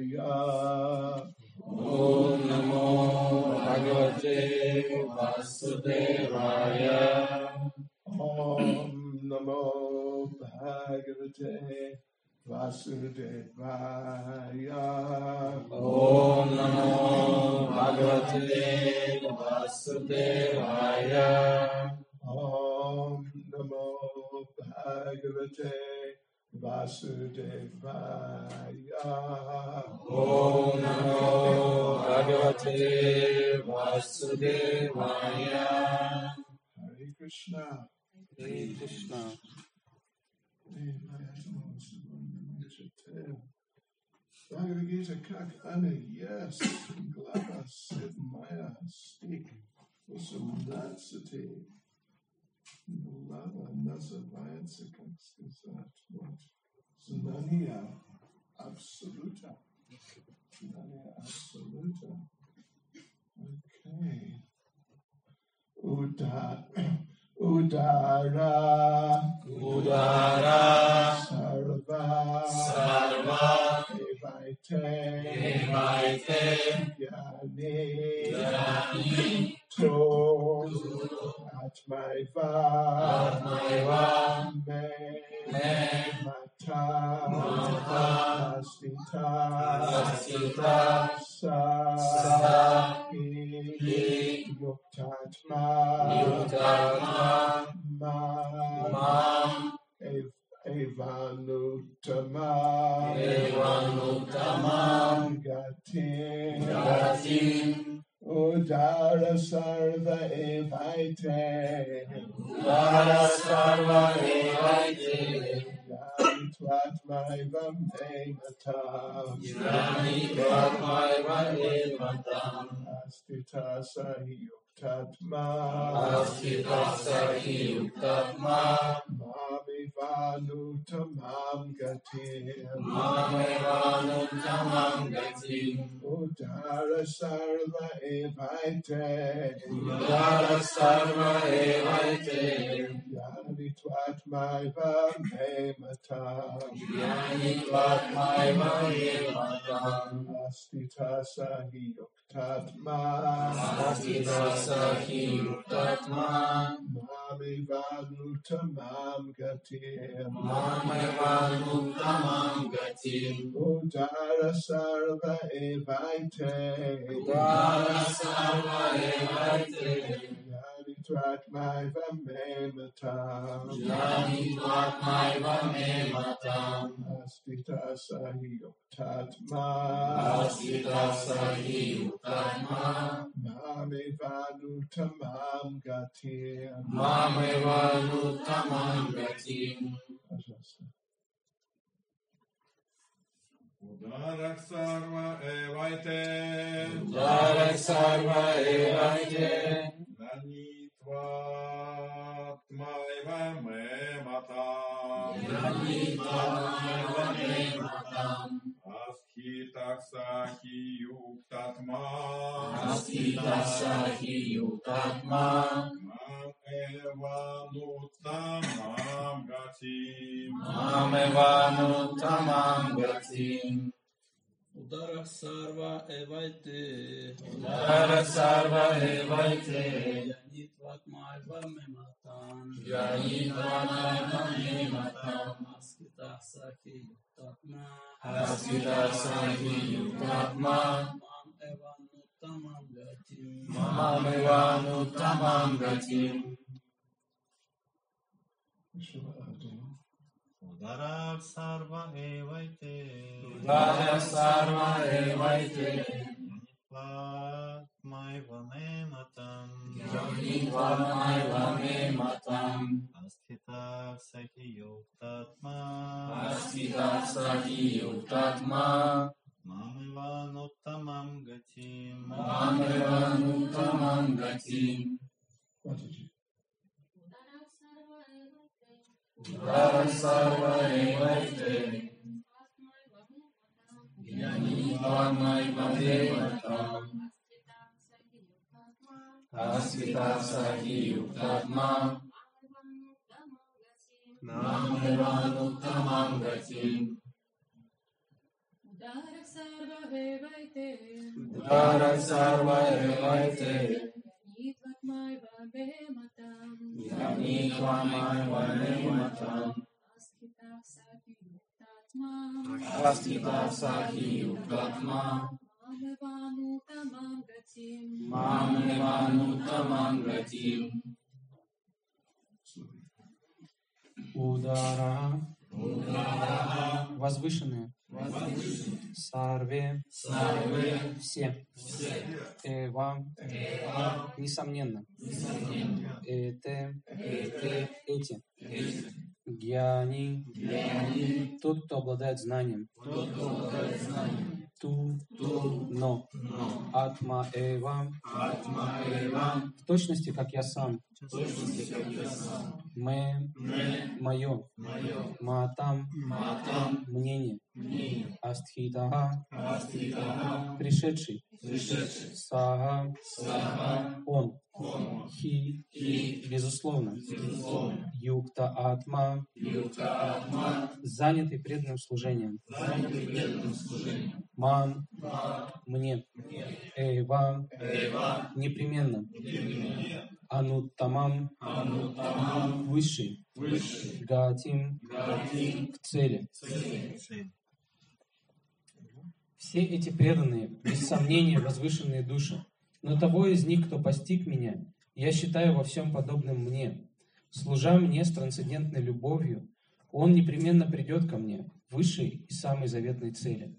Om Namo Bhagavate Vasudevaya. Om Namo Bhagavate Vasudevaya. Om Namo Bhagavate Vasudevaya. Om Namo Bhagavate Vasudevaya. Om Namo Bhagavate Vasudevaya. Hare Krishna. Hare Krishna. Bhagavad Gita Kak Ane, yes, Glava Sid Maya Stik, Usam City, Lava Nasa Vayansikaks, is that what? Sunania Absoluta. Sunania Absoluta. Okay. Udara Sarva Evaite Yani To Atmaiva Me Mata Astita Sa Yuktatma Mam Evanutamam Gatim Udara Sarva Evaite Yanitvatmaiva Matam Astita Sahi Yuktatma Mamivanutamam Gatim Udara Sarva Evaite Yanitvatmaiva Matam Astita Sahi Yuktatma Mamivanutamam Gatim Udara Sarva Evaite Yanitvatmaiva Matam Astita Sahi Yuktatma Mamivanutamam Gatim Udara Sarva Evaite Nanitvatmaiva Me Matam Asthitaksahi Yuktatma Mam Evanutamam Gatim Udara Sarva Evaite Yanitvatmaiva Me Matam Askita Sahi Yuktatma Mam Evanutamam Gatim Udara Sarva Evaite Yanitvatmaiva Me Matam Astita Sahi Yuktatma Mam Evanutamam Gatim What did you? Udara Sarva Evaite Yanitvatmaiva Me Matam Astita Sahi Yuktatma Mam Evanutamam Gatim Udara Udara sarva evaite. Yani tvamai vanematam. Astita sahi yuktatma. Mamnevanutamam gatim. Удара, возвышенные, сарве, все, эва, несомненно, эти, гьяни, тот, кто обладает знанием, но, атма эва, в точности, как я сам, мое, матам, мнение, астхитага, пришедший, сага, он, хи, безусловно, юкта атма, занятый преданным служением, ман, мне, эва, непременно, ануттамам, высший, гатим, к цели. Все эти преданные, без сомнения, возвышенные души, но того из них, кто постиг меня, я считаю во всем подобным мне. Служа мне с трансцендентной любовью, он непременно придет ко мне, высшей и самой заветной цели.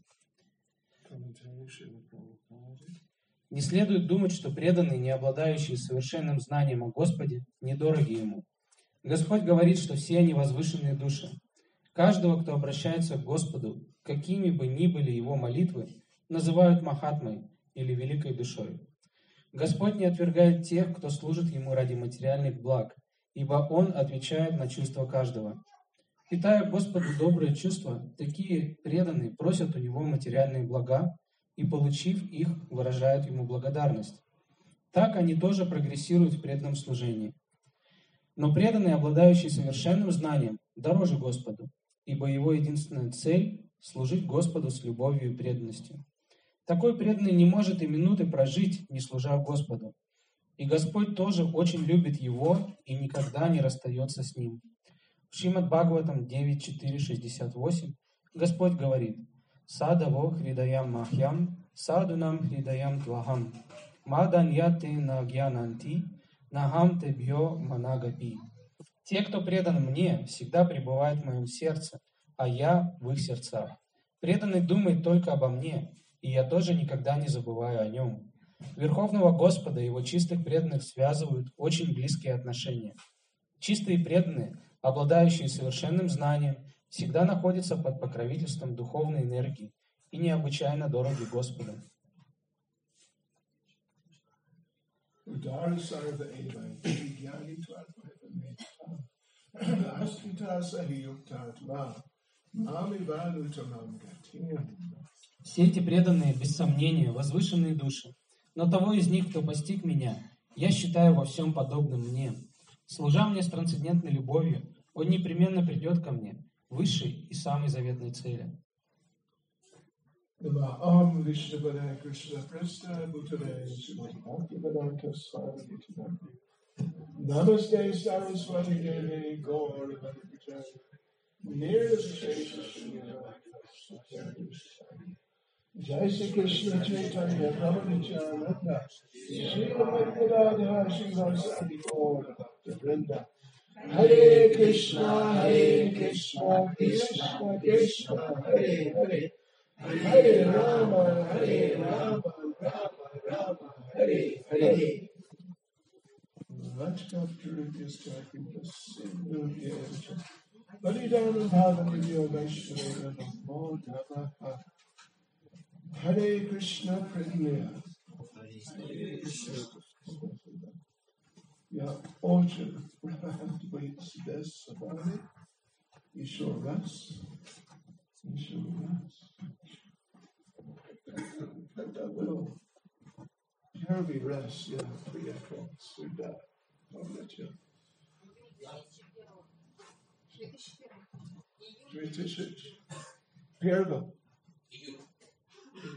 Не следует думать, что преданные, не обладающие совершенным знанием о Господе, недороги Ему. Господь говорит, что все они возвышенные души. Каждого, кто обращается к Господу, какими бы ни были его молитвы, называют Махатмой или великой душой. Господь не отвергает тех, кто служит Ему ради материальных благ, ибо Он отвечает на чувства каждого. Питая Господу добрые чувства, такие преданные просят у Него материальные блага и, получив их, выражают Ему благодарность. Так они тоже прогрессируют в преданном служении. Но преданные, обладающие совершенным знанием, дороже Господу, ибо Его единственная цель – служить Господу с любовью и преданностью. Такой преданный не может и минуты прожить, не служа Господу. И Господь тоже очень любит его и никогда не расстается с ним. В Шримад Бхагаватам 9.4.68 Господь говорит: «Садаво хридаям махьям, садунам хридаям твахам, маданьяте нагьянанти, нахам тебьё манагапи». Те, кто предан мне, всегда пребывают в моем сердце, а я в их сердцах. Преданный думает только обо мне, и я тоже никогда не забываю о нем. Верховного Господа и его чистых преданных связывают очень близкие отношения. Чистые преданные, обладающие совершенным знанием, всегда находятся под покровительством духовной энергии и необычайно дороги Господу. Все эти преданные, без сомнения, возвышенные души, но того из них, кто постиг меня, я считаю во всем подобным мне. Служа мне с трансцендентной любовью, он непременно придет ко мне, высшей и самой заветной цели. Namaste Saraswati Devi Gaur Jai Shri Krishna Chaitanya Prabhu Nityananda Shri Radha Shri Vasadi Gaur Vrinda Hare Krishna Krishna Krishna Hare Hare Hare Rama Rama Rama Hare Hare. Rajkaptur is talking the single age. Balidana Bhavanidya Vaishnava Namo Namaha. Hare Krishna Pranaya. Yeah, Orchard waits this about it. Ishwar Ras. That will. Harvey Ras, yeah, 3 o'clock. Sudar. I'll let you. 2006. Первый.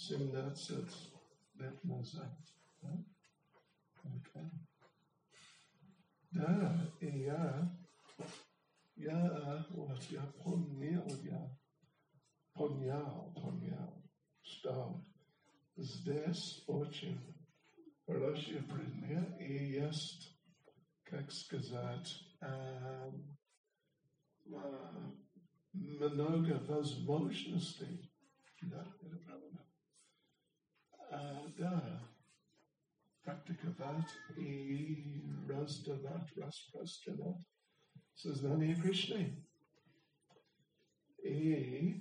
17 лет назад. Да? Okay. Да, и я понял, что здесь очень хороший пример и есть, как сказать, много возможностей. Да, это правильно. Да, практиковать и раздавать, распространять сознание Кришны. И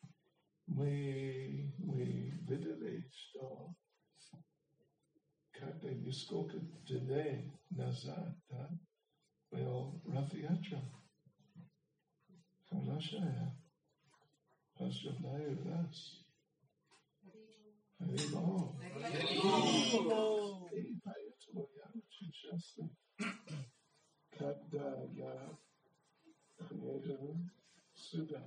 мы видели, что когда несколько дней назад, да, был Ратха-ятра. Хорошая. Поздравляю вас. Харибол. И поэтому я очень счастлив, когда я приеду сюда.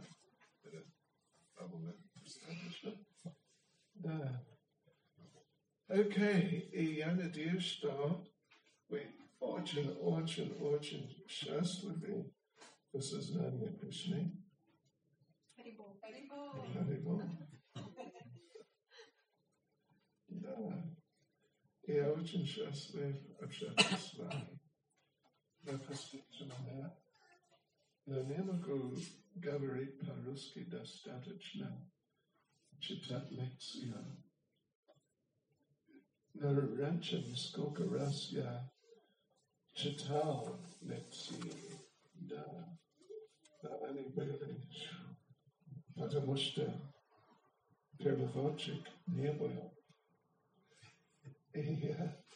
Да. Окей, и я надеюсь, что вы очень счастливы в сознании Кришны. Харибол. Да. Я очень счастлив общаться с вами. Я посвящена. Но не могу говорить по-русски достаточно, читать лекцию. Но раньше несколько раз я читал лекции, да, они были, потому что переводчик не был. И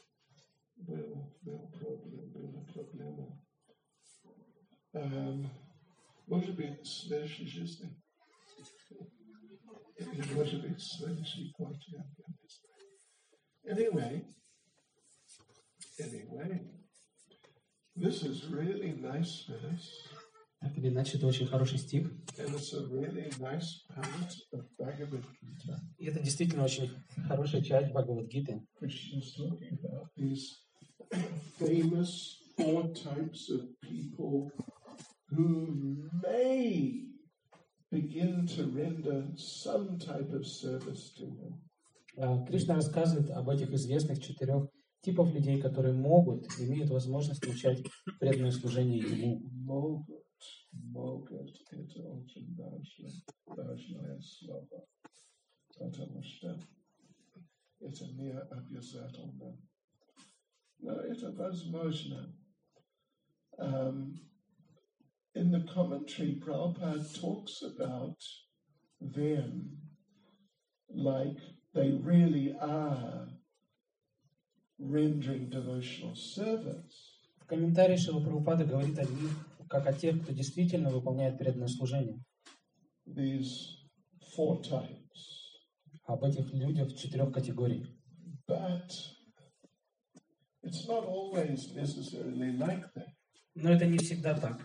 была проблема. Может быть, в следующей жизни. Может быть, в следующей квартире. Anyway, this is really nice verse. Так или иначе, это очень хороший стих. And it's a really nice part of Bhagavad Gita. И это действительно очень хорошая часть Бхагавад-гиты. Krishna's talking about these famous 4 types of people who may begin to render some type of service to him. Кришна рассказывает об этих известных 4 типов людей, которые имеют возможность начать преданное служение Ему. Могут, это очень важное слово, потому что это не обязательно. Но это возможно. In the commentary, Prabhupada talks about them like they really are rendering devotional service. В комментарии Шрила Прабхупада говорит о них, как о тех, кто действительно выполняет преданное служение. These 4 types. Об этих людях 4 категорий. But it's not always necessarily like that. Но это не всегда так.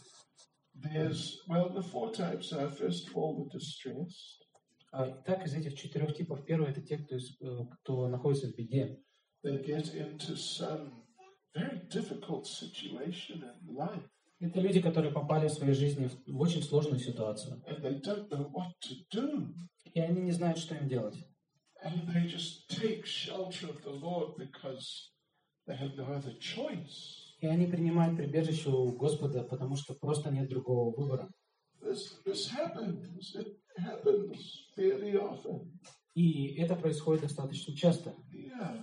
The 4 types are, first of all, the distressed. Итак, из этих 4 типов, первый — это те, кто находится в беде. They get into some very difficult situation in life. Это люди, которые попали в своей жизни в очень сложную ситуацию. And they don't know what to do. И они не знают, что им делать. And they just take shelter of the Lord because they have no other choice. И они принимают прибежище у Господа, потому что просто нет другого выбора. This happens. It happens fairly often. И это происходит достаточно часто. Yeah.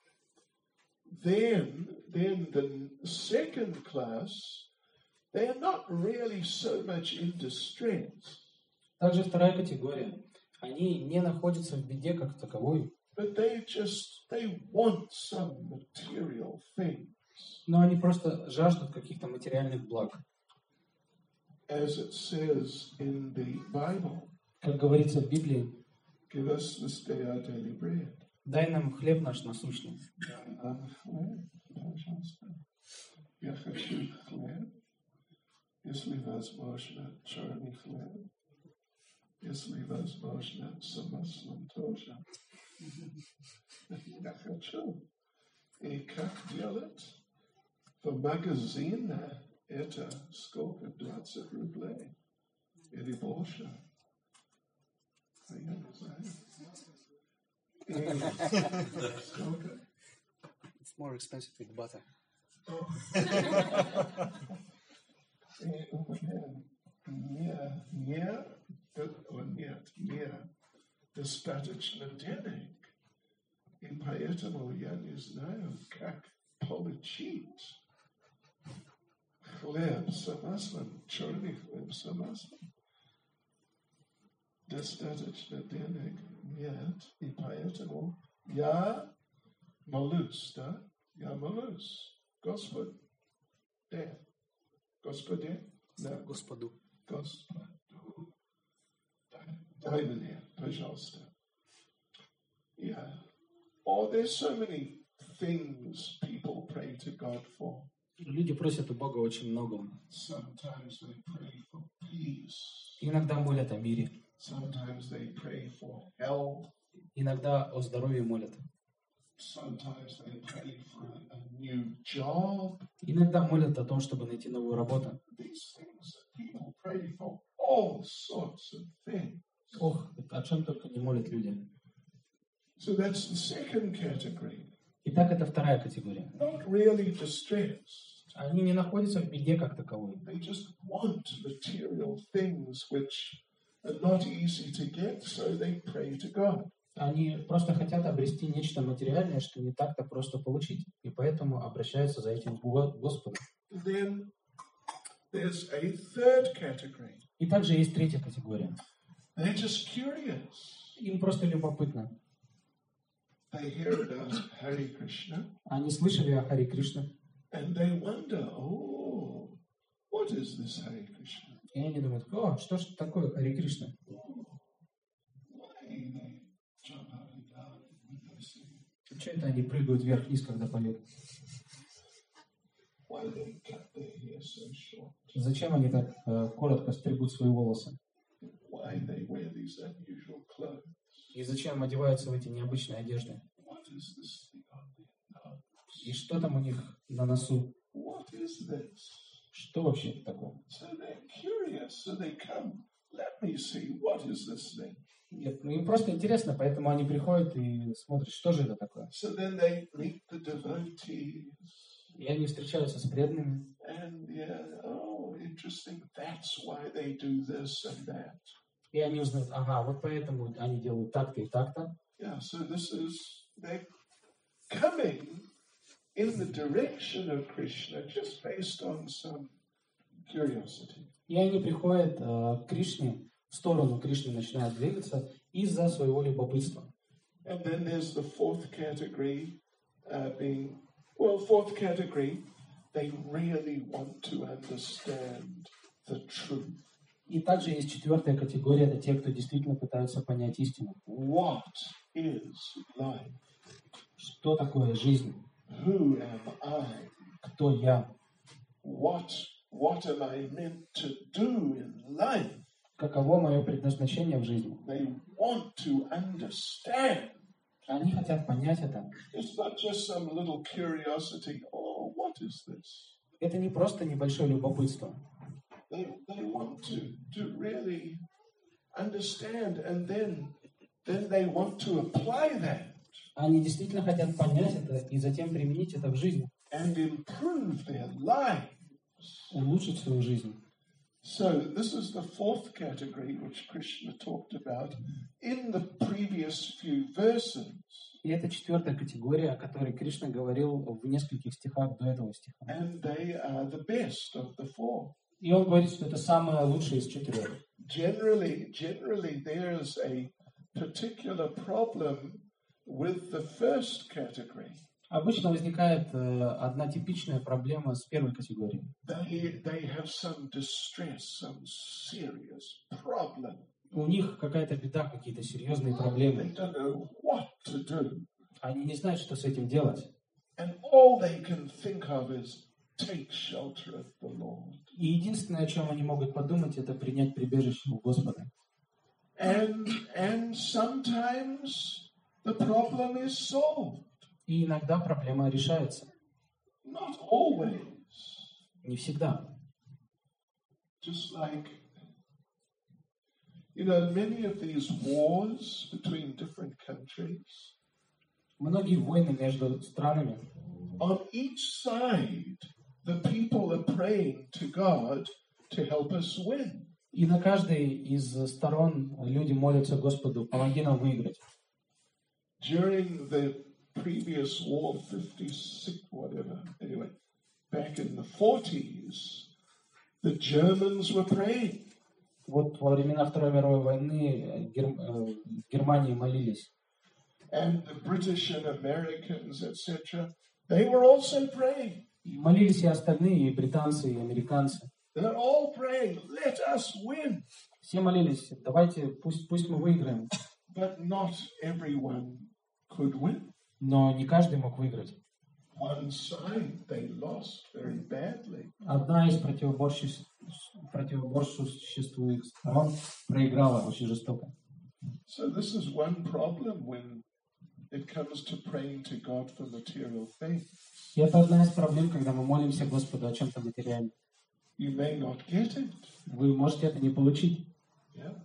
Then the second class, they are not really so much in distress. Также вторая категория. Они не находятся в беде как таковой. But they want some material thing. Но они просто жаждут каких-то материальных благ. As it says in the Bible, Как говорится в Библии, give us this day our daily bread. дай нам хлеб наш насущный. Пожалуйста. Я хочу хлеб, если возможно, черный хлеб, если возможно, самослом тоже. Я хочу. И как делать? В магазине это сколько? 20 рублей? Или больше? Я не знаю. И сколько? It's more expensive with butter. И у меня нет достаточно денег. И поэтому я не знаю, как получить хлеб с маслом, черный хлеб с маслом. Достаточно денег нет, и поэтому я молюсь, да? Я молюсь. Господи, да. Господу. Господу, дай мне, пожалуйста. Yeah. Oh, there's so many things people pray to God for. Люди просят у Бога очень многого. Sometimes they pray for peace. Иногда молят о мире, Sometimes they pray for health. иногда о здоровье молят, Sometimes they pray for a new job. иногда молят о том, чтобы найти новую работу. These things that people pray for all sorts of things. Ох, о чем только не молят люди. So that's the second category. Итак, это вторая категория. Not really distressed. Они не находятся в беде как таковой. They just want material things which are not easy to get, so they pray to God. Они просто хотят обрести нечто материальное, что не так-то просто получить. И поэтому обращаются за этим к Господу. Then there's a third category. И также есть третья категория. They're just curious. Им просто любопытно. They hear about Hare Krishna Они слышали о Харе Кришне, and they wonder, oh, what is this Hare Krishna? и они думают, о, что ж такое Харе Кришна? Why they jump up and down when they sing? Что это они прыгают вверх-вниз, когда поют? Why they cut their hair so short? Зачем они так коротко стригут свои волосы? Why they wear these unusual clothes? И зачем одеваются в эти необычные одежды? What is this thing on their nose? И что там у них на носу? What is this? Что вообще это такое? So they're curious, so they come. Let me see, what is this thing? Нет, ну им просто интересно, поэтому они приходят и смотрят, что же это такое. So then they meet the devotees, И они встречаются с преданными. and oh, interesting, that's why they do this and that. И они узнают, ага, вот поэтому они делают так-то и так-то. Yeah, so they're coming in the direction of Krishna just based on some curiosity. И они приходят к Кришне, в сторону Кришны начинают двигаться из-за своего любопытства. And then there's the fourth category, they really want to understand the truth. И также есть четвертая категория, это те, кто действительно пытаются понять истину. What is life? Что такое жизнь? Who am I? Кто я? What am I meant to do in life? Каково мое предназначение в жизни? They want to understand. Они хотят понять это. It's not just some little curiosity. Oh, what is this? Это не просто небольшое любопытство. They want to really understand, and then they want to apply that Они действительно хотят понять это и затем применить это в жизни, and improve their life. улучшить свою жизнь. So this is the fourth category which Krishna talked about in the previous few verses. И это четвертая категория, о которой Кришна говорил в нескольких стихах до этого стиха. And they are the best of the four. И он говорит, что это самое лучшее из четырех. Generally, there's a particular problem with the first category. Обычно возникает одна типичная проблема с первой категорией. They have some distress, some serious problem. У них какая-то беда, какие-то серьезные They проблемы. don't know what to do. Они не знают, что с этим делать. And all they can think of is take shelter of the Lord. И единственное, о чем они могут подумать, это принять прибежище у Господа. And sometimes the problem is solved. И иногда проблема решается. Not always. Не всегда. Just like, many of these wars between different countries, Многие войны между странами, on each side, the people are praying to God to help us win. и на каждой из сторон люди молятся Господу, помоги нам выиграть. During the previous war, 56, whatever, anyway, back in the 40s, the Germans were praying. Вот во времена Второй мировой войны в Германии молились. And the British and Americans, etc., they were also praying. И молились и остальные, и британцы, и американцы. They're all praying, let us win. Все молились, давайте, пусть мы выиграем. But not everyone could win. Но не каждый мог выиграть. One side, they lost very badly. Одна из противоборствующих сторон проиграла очень жестоко. So this is one problem when it comes to praying to God for material things. И это одна из проблем, когда мы молимся Господу о чем-то материальном. You may not get it. Вы можете это не получить. Yeah.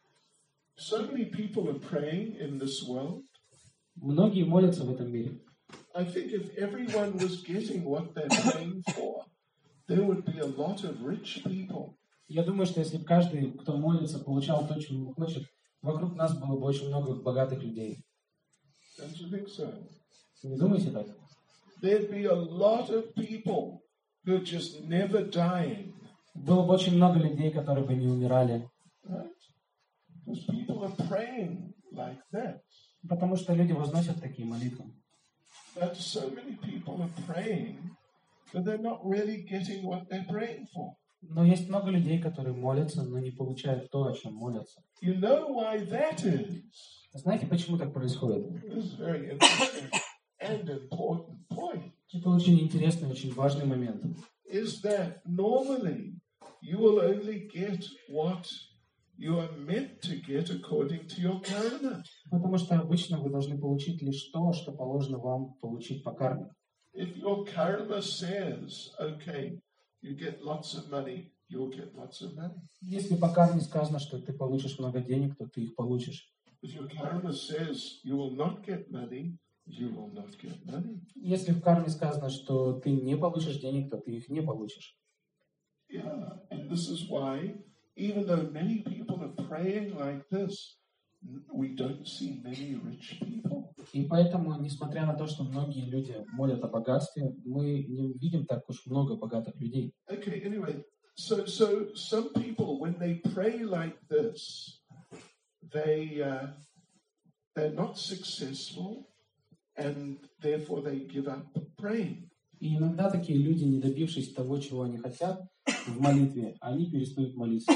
So many people are praying in this world. Многие молятся в этом мире. I think if everyone was getting what they're praying for, there would be a lot of rich people. Я думаю, что если бы каждый, кто молится, получал то, чего он хочет, вокруг нас было бы очень много богатых людей. Don't you think so? Не думайте так? There'd be a lot of people who are just never dying. Было бы очень много людей, которые бы не умирали. Right? Because people are praying like that. Потому что люди возносят такие молитвы. But so many people are praying, but they're not really getting what they're praying for. Но есть много людей, которые молятся, но не получают то, о чем молятся. You know why that is? Знаете, почему так происходит? This is a very interesting and important point. Это очень интересный, очень важный момент. Is that normally you will only get what you are meant to get according to your karma. Потому что обычно вы должны получить лишь то, что положено вам получить по карме. If your karma says, okay, you get lots of money, you'll get lots of money. Если по карме сказано, что ты получишь много денег, то ты их получишь. If your karma says you will not get money, you will not get money. Если в карме сказано, что ты не получишь денег, то ты их не получишь. Yeah, and this is why, even though many people are praying like this, we don't see many rich people. И поэтому, несмотря на то, что многие люди молят о богатстве, мы не видим так уж много богатых людей. Okay, anyway, so some people, when they pray like this, they're not successful, and therefore they give up praying. И иногда такие люди, не добившись того, чего они хотят в молитве, они перестают молиться.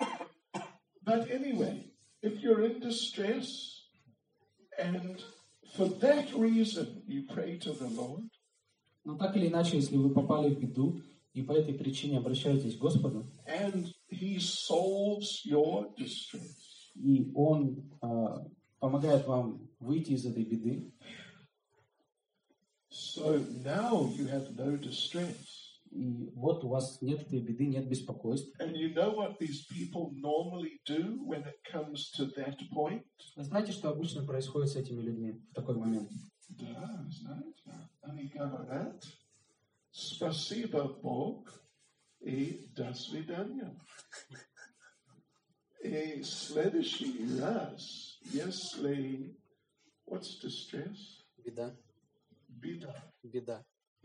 But anyway, if you're in distress, and for that reason you pray to the Lord, Но так или иначе, если вы попали в беду и по этой причине обращаетесь к Господу, and He solves your distress, и Он помогает вам выйти из этой беды, so now you have no distress. и вот у вас нет этой беды, нет беспокойств. And you know what these people normally do when it comes to that point? Вы знаете, что обычно происходит с этими людьми в такой момент? Да, знаете, они говорят, спасибо Бог и до свидания. И следующий раз, если... What's distress? Беда. Беда. Беда.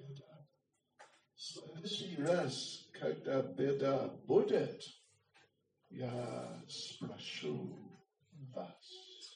Следующий раз, когда беда будет, я спрошу вас.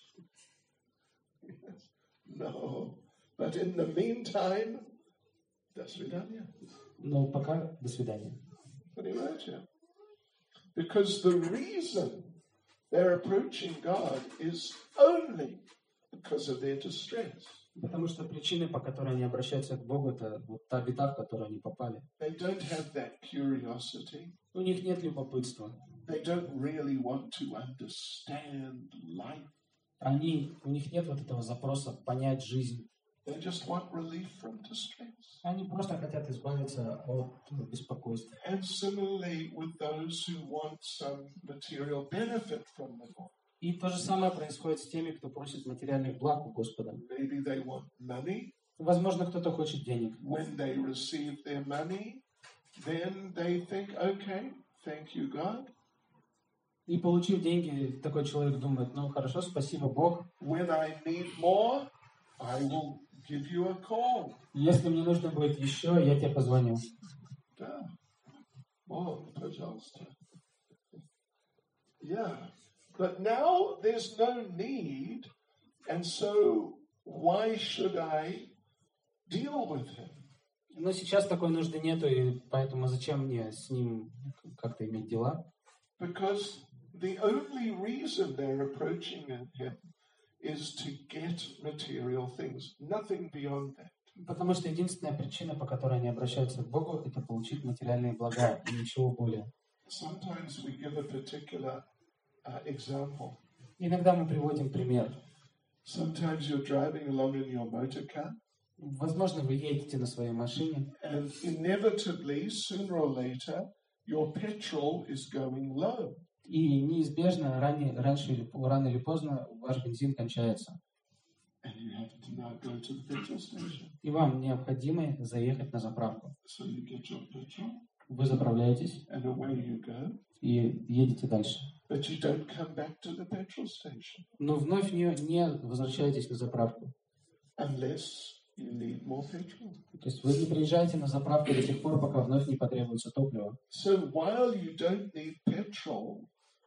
No, but in the meantime, до свидания. Но пока до свидания. Понимаете? Because the reason they're approaching God is only because of their distress. Потому что причины, по которой они обращаются к Богу, это вот та беда, в которую они попали. They don't have that curiosity. У них нет любопытства. They don't really want to understand life. У них нет вот этого запроса понять жизнь. They just want relief from distress. Они просто хотят избавиться от беспокойства. And similarly with those who want some material benefit from the Lord. И то же самое происходит с теми, кто просит материальных благ у Господа. Maybe they want money. Возможно, кто-то хочет денег. When they receive their money, then they think, okay, thank you, God. И получив деньги, такой человек думает, ну хорошо, спасибо, Бог. When I need more, I will give you a call. Если мне нужно будет еще, я тебе позвоню. Да. Oh, пожалуйста. Yeah. But now there's no need, and so why should I deal with him? Но сейчас такой нужды нету, и поэтому зачем мне с ним как-то иметь дела? Because the only reason they're approaching him is to get material things, nothing beyond that. Потому что единственная причина, по которой они обращаются к Богу, это получить материальные блага, и ничего более. Sometimes we give a particular example. Иногда мы приводим пример. Sometimes you're driving along in your motor car, Возможно, вы едете на своей машине, and inevitably, sooner or later, your petrol is going low. и неизбежно рано или поздно ваш бензин кончается. And you have to now go to the petrol station. И вам необходимо заехать на заправку. So you get your petrol, Вы заправляетесь and away you go. и едете дальше. But you don't come back to the petrol station Но вновь не возвращаетесь на заправку. unless you need more petrol. То есть вы не приезжаете на заправку до тех пор, пока вновь не потребуется топливо. So while you don't need petrol,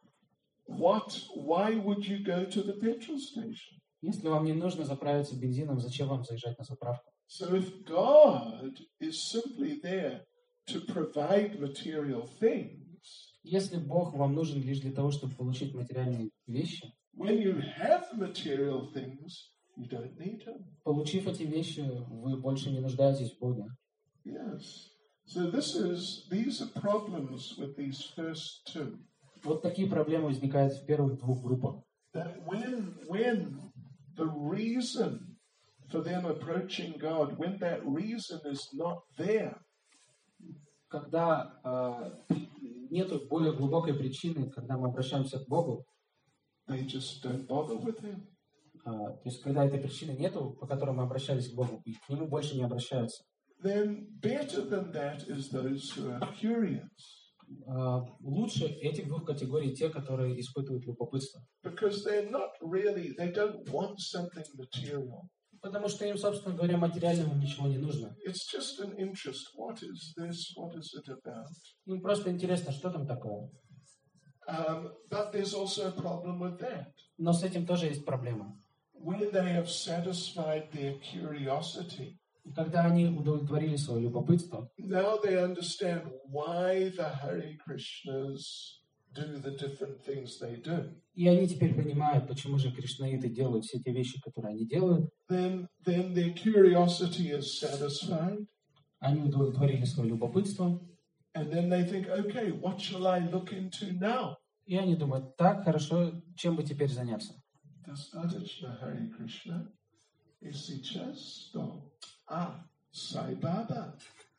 why would you go to the petrol station? Если вам не нужно заправиться бензином, зачем вам заезжать на заправку? So if God is simply there to provide material things, Если Бог вам нужен лишь для того, чтобы получить материальные вещи, when you have material things, you don't need Him. получив эти вещи, вы больше не нуждаетесь в Боге. Yes. So these are problems with these first two. Вот такие проблемы возникают в первых двух группах. That when the reason for them approaching God, when that reason is not there, Когда нету более глубокой причины, когда мы обращаемся к Богу, they just don't bother with Him. то есть когда этой причины нету, по которой мы обращались к Богу, и к Нему больше не обращаются, Then better than that is those who are curious. лучше этих двух категорий те, которые испытывают любопытство. Because they don't want something material. Потому что им, собственно говоря, материальному ничего не нужно. It's just an interest. What is this? What is it about? Им просто интересно, что там такое. But there's also a problem with that. Но с этим тоже есть проблема. When they have satisfied their curiosity, Когда они удовлетворили свое любопытство, now they understand why the Hare Krishnas do the different things they do. и они теперь понимают, почему же кришнаиты делают все те вещи, которые они делают, Then their curiosity is satisfied, они удовлетворили свое любопытство, and then they think, okay, what shall I look into now? и они думают, так, хорошо, чем бы теперь заняться? Достаточно Hare Krishna и сейчас что? Sai Baba.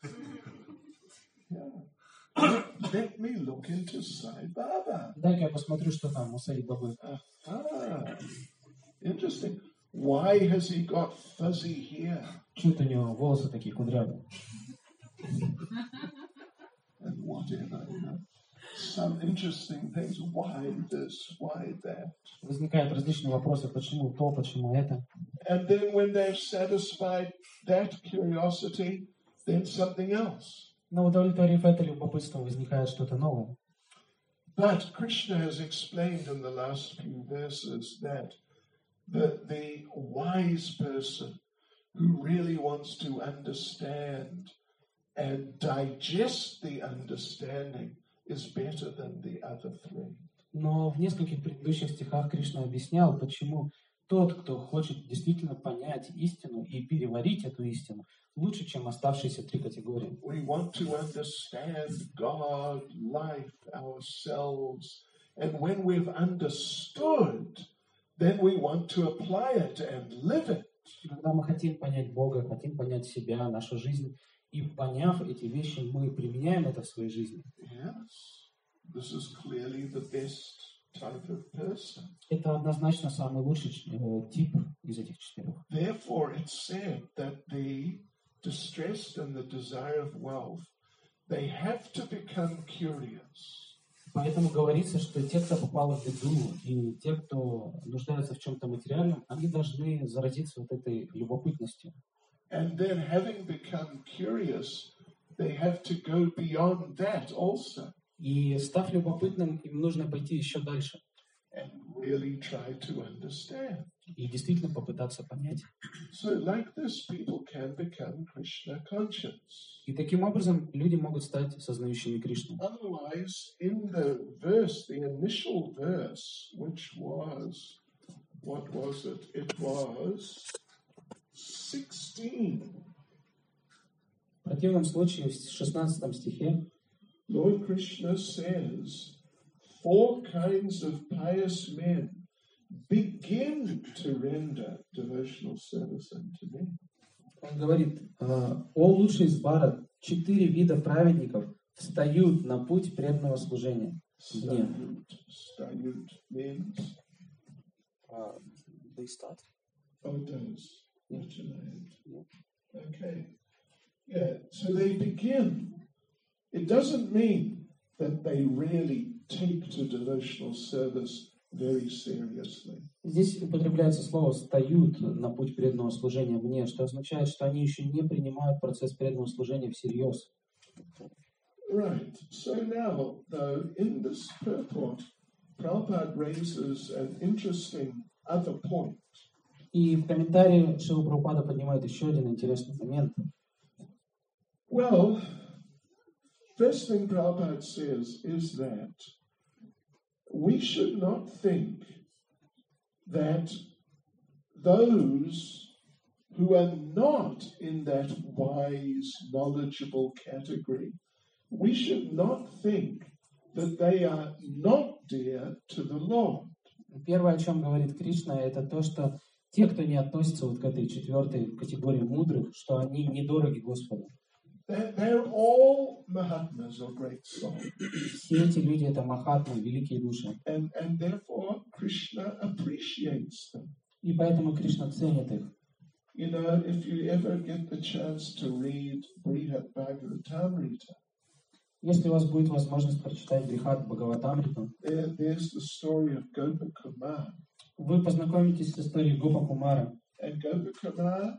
Yeah. Let me look into Sai Baba. Дай-ка я посмотрю, что там у Саи Бабы. Interesting. Why has he got fuzzy hair? Чуть у него волосы такие кудрявые. And whatever, you know. Some interesting things. Why this? Why that? Возникают различные вопросы, почему то, почему это. And then when they've satisfied that curiosity, then something else. Но удовлетворив это любопытство, возникает что-то новое. But Krishna has explained in the last few verses that the wise person who really wants to understand and digest the understanding is better than the other three. Но в нескольких предыдущих стихах Кришна объяснял, почему тот, кто хочет действительно понять истину и переварить эту истину, лучше, чем оставшиеся три категории. We want to understand God, life, ourselves, and when we've understood, then we want to apply it and live it. Когда мы хотим понять Бога, хотим понять себя, нашу жизнь, и поняв эти вещи, мы применяем это в своей жизни. Yes, this is clearly the best type of person. Это однозначно самый лучший тип из этих четырех. Therefore, it's said that the distressed and the desire of wealth, they have to become curious. Поэтому говорится, что те, кто попал в беду, и те, кто нуждаются в чем-то материальном, они должны заразиться вот этой любопытностью. And then, having become curious, they have to go beyond that also И став любопытным, им нужно пойти еще дальше and really try to understand. и действительно попытаться понять. So, like this, people can become Krishna conscious. И таким образом люди могут стать сознающими Кришну. Otherwise, in the verse, the initial verse, which was, what was it? It was 16. В противном случае в 16 стихе Lord Krishna says, 4 kinds of pious men begin to render devotional service unto me. он говорит: «О лучший из Бхарат, 4 вида праведников встают на путь преданного служения мне». Stayut means, They start. oh, does. Okay. Yeah, so they begin. It doesn't mean that they really take to devotional service very seriously. Здесь употребляется слово «встают на путь преданного служения мне», что означает, что они еще не принимают процесс преданного служения всерьез. Right. So now, though, in this purport, Prabhupada raises an interesting other point. И в комментарии Шрила Прабхупада поднимает еще один интересный момент. Well, first thing Prabhupada says is that we should not think that those who are not in that wise, knowledgeable category, we should not think that they are not dear to the Lord. Первое, о чем говорит Кришна, это то, что те, кто не относится вот к этой четвертой категории мудрых, что они недороги Господу. They're all Mahatmas or great souls. Все эти люди — это махатмы, великие души. And therefore Krishna appreciates them. И поэтому Кришна ценит их. You know, if you ever get the chance to read Brihad Bhagavatamrita, Если у вас будет возможность прочитать Брихат Бхагаватамриту, there's the story of Gopakumar. вы познакомитесь с историей Гопа Кумара. And Gopakumar,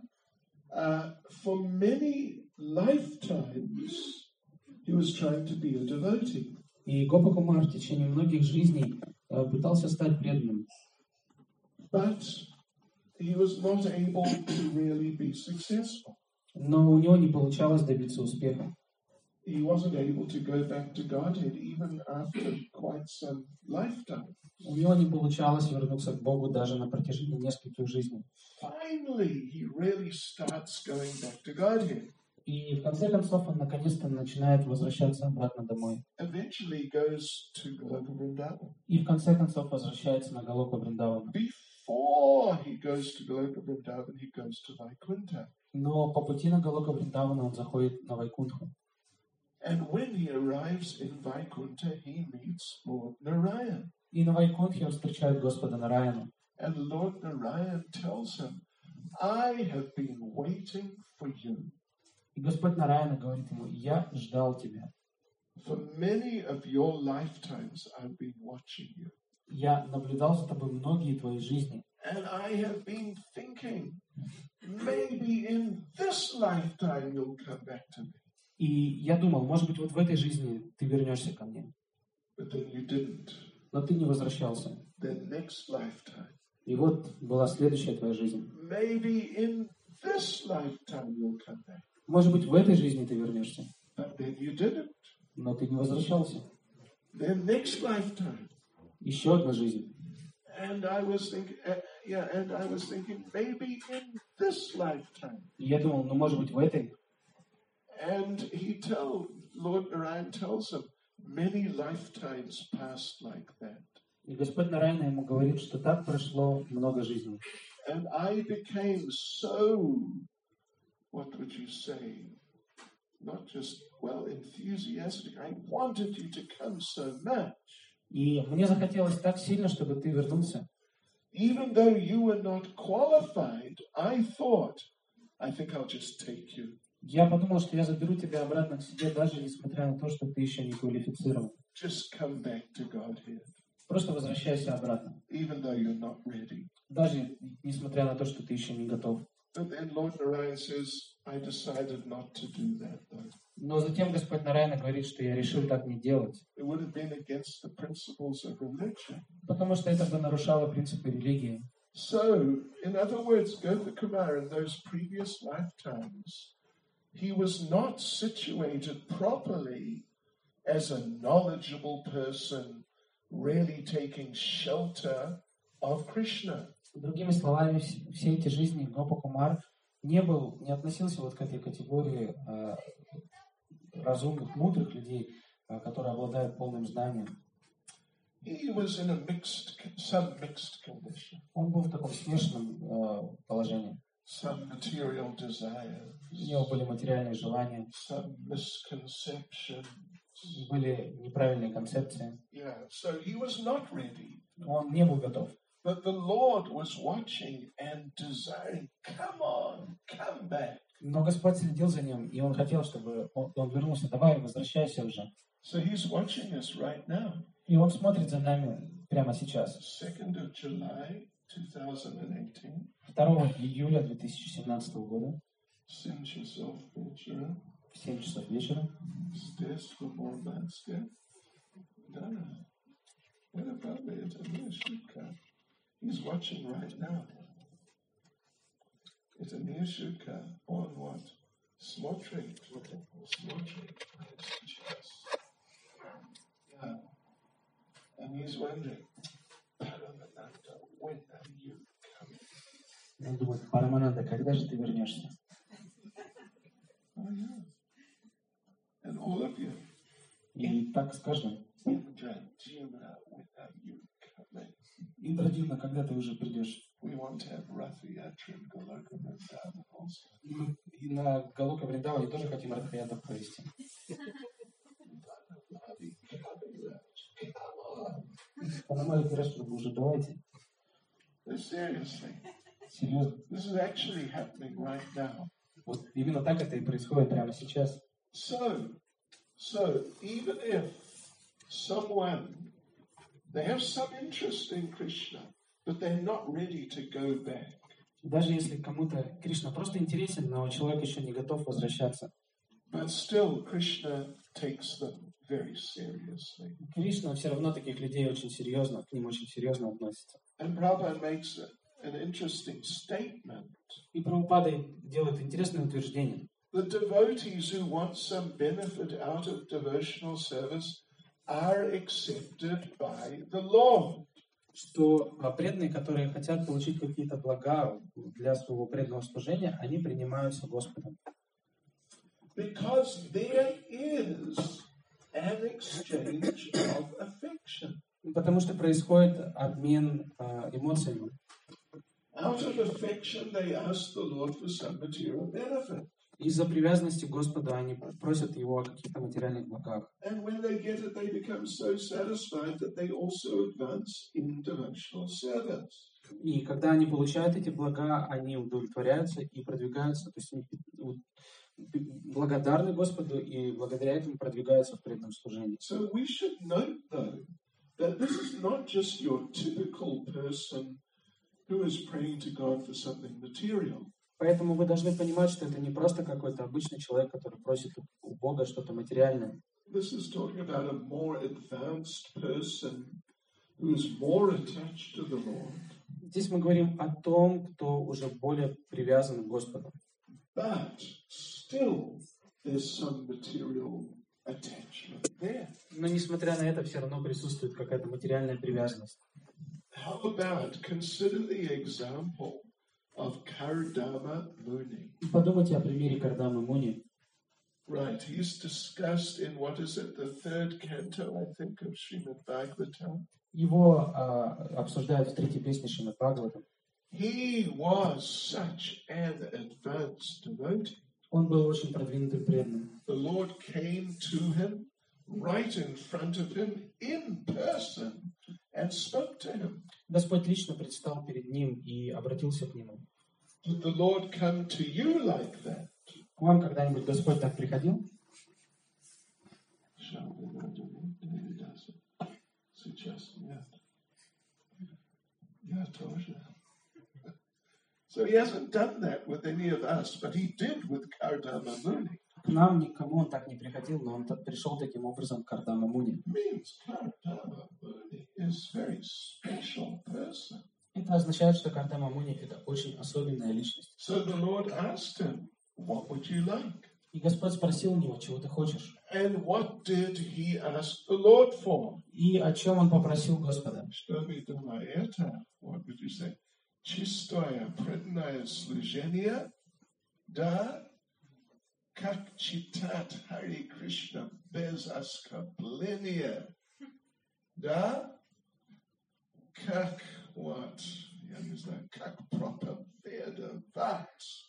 for many lifetimes, he was trying to be a devotee. И Гопа Кумар в течение многих жизней пытался стать преданным. But he was not able to really be successful. Но у него не получалось добиться успеха. He wasn't able to go back to Godhead even after quite some lifetime. У него не получалось вернуться к Богу даже на протяжении нескольких жизней. Finally, he really starts going back to Godhead. И в конце концов он наконец-то начинает возвращаться обратно домой. Eventually goes to Goloka Vrindavan. И в конце концов возвращается на Галока Вриндавана. Before he goes to Goloka Vrindavan, he goes to Vaikuntha. Но по пути на Галока Вриндавана он заходит на Вайкунтху. And when he arrives in Vaikuntha, he meets Lord Narayan. И на Вайкунтхе он встречает Господа Нараяна. And Lord Narayan tells him, I have been waiting for you. И Господь Нараяна говорит ему: «Я ждал тебя. For many of your lifetimes, I've been watching you. Я наблюдал за тобой многие твои жизни. And I have been thinking, maybe in this lifetime you'll come back to me. И я думал, может быть, вот в этой жизни ты вернешься ко мне. But then you didn't. Но ты не возвращался. Then next lifetime, И вот была следующая твоя жизнь. maybe in this lifetime you'll come back. Может быть, в этой жизни ты вернешься. But then you didn't. Но ты не возвращался. Then next lifetime. Еще одна жизнь. And I was thinking, Yeah, and I was thinking maybe in this lifetime. И я думал, ну, может быть, в этой. And Lord Narayan tells him, many lifetimes passed like that. И Господь Нараяна ему говорит, что так прошло много жизней. And I became so, what would you say, not just, enthusiastic. I wanted you to come so much. И мне захотелось так сильно, чтобы ты вернулся. Even though you were not qualified, I think I'll just take you. Я подумал, что я заберу тебя обратно к себе, даже несмотря на то, что ты еще не квалифицирован. Just come back to Godhead. Просто возвращайся обратно. Even though you're not ready. Даже несмотря на то, что ты еще не готов. But then Lord Narayan says, I decided not to do that though. Но затем Господь Нараяна говорит, что я решил так не делать. It would have been against the principles of religion. Потому что это бы нарушало принципы религии. So, in other words, Gopal Kumar in those previous lifetimes, he was not situated properly as a knowledgeable person really taking shelter of Krishna. Другими словами, все эти жизни Гопа Кумар не относился вот к этой категории разумных, мудрых людей, которые обладают полным знанием. He was in some mixed condition. Он был в таком смешанном положении. Some material desires. У него были материальные желания. Some misconceptions. Были неправильные концепции. Yeah, so he was not ready. Он не был готов. But the Lord was watching and desiring, come on, come back. Но Господь следил за ним, и Он хотел, чтобы он вернулся. Давай, возвращайся уже. So he's watching us right now. И Он смотрит за нами прямо сейчас. 2nd of July 2018. 2 июля 2017 года. 7 часов вечера. В 7 часов вечера. Здесь, в Мурманске. Да. Это правда, это не ошибка. He's watching right now. Это не ошибка. Он вот смотрит. Yeah. And he's wondering, Paramananda, when are you coming? Он думает, Парамананда, когда же ты вернешься? Oh, yeah. And all of you. И так с каждым. Indra, when are you coming? Индрадивна, когда ты уже придешь? We want to have Ratha Yatra in Goloka Vrindavan also. И на Галока Вриндаване тоже хотим Радхаяту провести. Панамали Кирашпрабху уже давайте. Seriously. Серьезно. This is actually happening right now. Вот именно так это и происходит прямо сейчас. So even if someone, they have some interest in Krishna, but they're not ready to go back. Даже если кому-то Кришна просто интересен, но человек еще не готов возвращаться. But still, Krishna takes them very seriously. Кришна все равно таких людей очень серьезно, к ним очень серьезно относится. And Prabhupada makes an interesting statement. И Прабхупада делает интересное утверждение. The devotees who want some benefit out of devotional service are accepted by the Lord. Что преданные, которые хотят получить какие-то блага для своего преданного служения, они принимаются Господом. Because there is an exchange of affection. Потому что происходит обмен эмоциями. Out of affection, they ask the Lord for some material benefit. Из-за привязанности к Господу они просят Его о каких-то материальных благах. And when they get it, they become so satisfied that they also advance in devotional service. И когда они получают эти блага, они удовлетворяются и продвигаются, то есть они благодарны Господу и благодаря этому продвигаются в преданном служении. So we should note, though, that this is not just your typical person who is praying to God for something material. Поэтому вы должны понимать, что это не просто какой-то обычный человек, который просит у Бога что-то материальное. This is talking about a more advanced person who is more attached to the Lord. Здесь мы говорим о том, кто уже более привязан к Господу. But still, there's some material attachment there. Но несмотря на это, все равно присутствует какая-то материальная привязанность. How about consider the example of Kardama Muni? Подумайте о примере Кардамы Муни. Right, he's discussed in what is it, the third canto, I think, of Srimad Bhagavatam. Его обсуждают в третьей песне Шримад Бхагаватам. He was such an advanced devotee. Он был очень продвинутым преданным. The Lord came to him right in front of him in person and spoke to him. Господь лично предстал перед ним и обратился к нему. Did the Lord come to you like that? К вам когда-нибудь Господь так приходил? Shall we go to him? He doesn't suggest yet. Yeah, тоже. So he hasn't done that with any of us, but he did with Kardama Muni. К нам никому он так не приходил, но он пришел таким образом к Кардама Муни. Means Kardama Muni is a very special person. Это означает, что Кардама Муни – это очень особенная личность. So the Lord asked him, what would you like? И Господь спросил у него, чего ты хочешь. And what did he ask the Lord for? И о чем он попросил Господа? Что вы думаете? What would you say? Чистое преданное служение, да, как читать Хари Кришна без оскорбления, да, как, what, я не знаю, как проповедовать,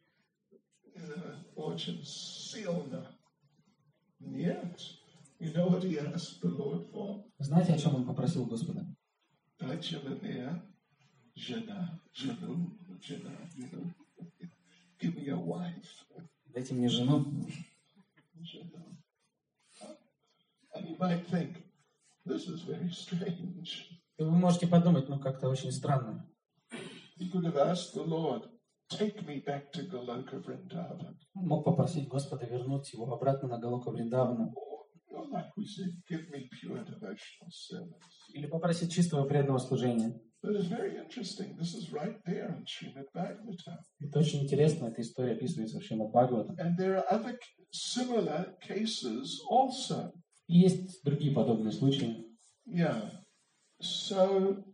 очень сильно. Нет. You know what he asked the Lord for? Знаете, о чем он попросил Господа? Дайте мне жена, you know. Give me a wife. Дайте мне жену. Жена. And you might think, this is very strange. И вы можете подумать, как-то очень странно. He could have asked the Lord, take me back to Goloka Vrindavan. Он мог попросить Господа вернуть его обратно на Галока Вриндавана. Or like we said, give me pure devotional service. Или попросить чистого преданного служения. But it's very interesting. This is right there in Srimad Bhagavatam. Это очень интересно, эта история описывается в Шримад Бхагаватам. And there are other similar cases also. И есть другие подобные случаи. Yeah. So,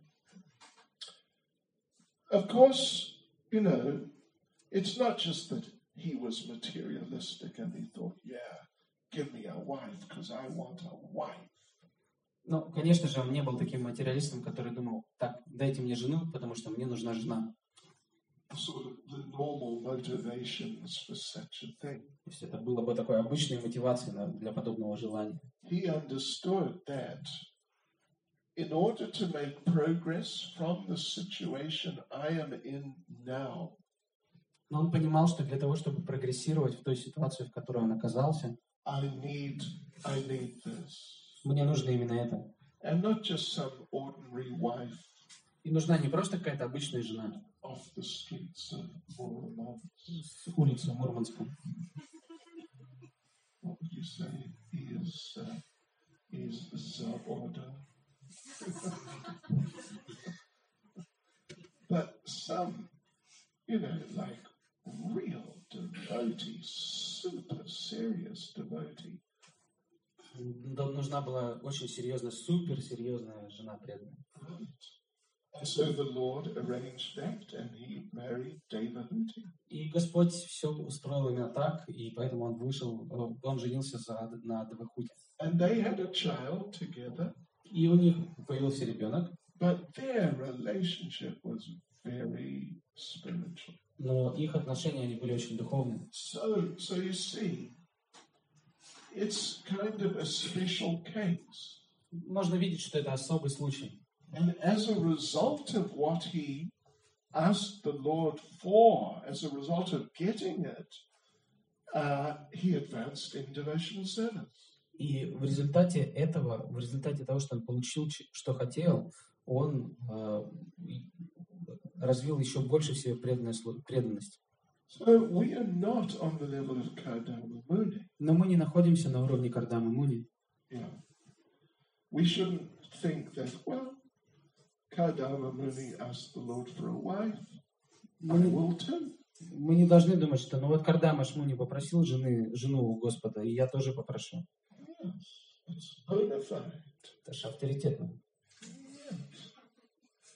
of course, you know, it's not just that he was materialistic and he thought, yeah, give me a wife because I want a wife. Ну, конечно же, он не был таким материалистом, который думал, так, дайте мне жену, потому что мне нужна жена. Sort of the normal motivations for such a thing. То есть это было бы такой обычной мотивацией для подобного желания. He understood that in order to make progress from the situation I am in now, Но он понимал, что для того, чтобы прогрессировать в той ситуации, в которой он оказался, I need this. мне нужно именно это. And not just some ordinary wife И нужна не просто какая-то обычная жена off the streets of Murmansk. с улицы Мурманска. What would you say? He is Zaboda. But some, you know, like real devotee, super serious devotee. Нужна была очень серьезная, суперсерьезная жена преданная. And so the Lord arranged that, and he married Devahuti. И Господь все устроил именно так, и поэтому он женился на Девахуте. And they had a child together. И у них появился ребенок. But their relationship was very spiritual. Но их отношения, они были очень духовные. So you see, it's kind of a special case. Можно видеть, что это особый случай. And as a result of what he asked the Lord for, as a result of getting it, he advanced in devotional service. И в результате этого, в результате того, что он получил, что хотел, он развил еще больше в себе преданность. So we are not on the level of Kardama Muni. Но мы не находимся на уровне Кардамы Муни. Yeah. We shouldn't think that, well, Kardama Muni asked the Lord for a wife. I will too. Мы не должны думать, что вот Кардама Муни попросил жену у Господа, и я тоже попрошу. Yes, it's bona fide. Это же авторитетно. Yes.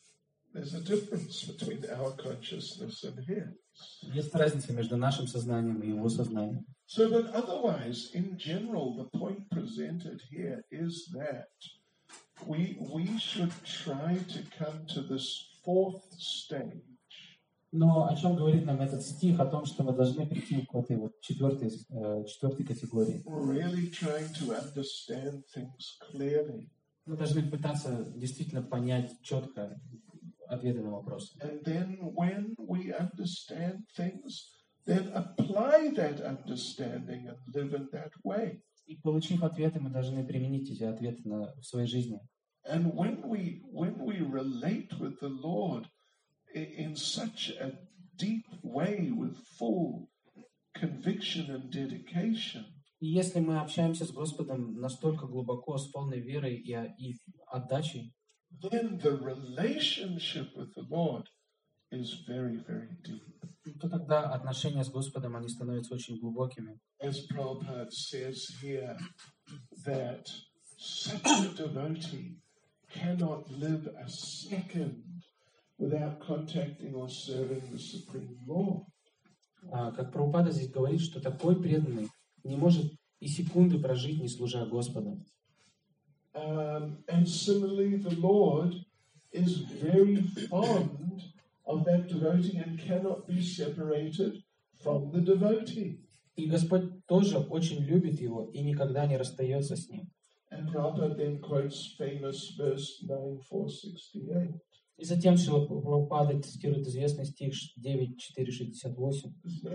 There's a difference between our consciousness and his. Есть разница между нашим сознанием и его сознанием. So that otherwise, in general, the point presented here is that we should try to come to this fourth stage. Но о чем говорит нам этот стих? О том, что мы должны прийти к этой вот четвертой категории. Really trying to understand things clearly. Мы должны пытаться действительно понять четко ответы на вопросы. And then when we understand things, then apply that understanding and live in that way. И получив ответы, мы должны применить эти ответы в своей жизни. And when we relate with the Lord in such a deep way with full conviction and dedication, И если мы общаемся с Господом настолько глубоко, с полной верой и отдачей, then the relationship with the Lord is very, very deep. то тогда отношения с Господом, они становятся очень глубокими. As Prabhupada says here, that such a devotee cannot live a second without contacting or serving the Supreme Lord. Как Прабхупада здесь говорит, что такой преданный не может и секунды прожить, не служа Господу. And similarly, the Lord is very fond of that devotee and cannot be separated from the devotee. И Господь тоже очень любит его и никогда не расстается с ним. And Prabhupada then quotes famous verse 9:468. И затем Прабхупада цитирует известный стих 9.4.68.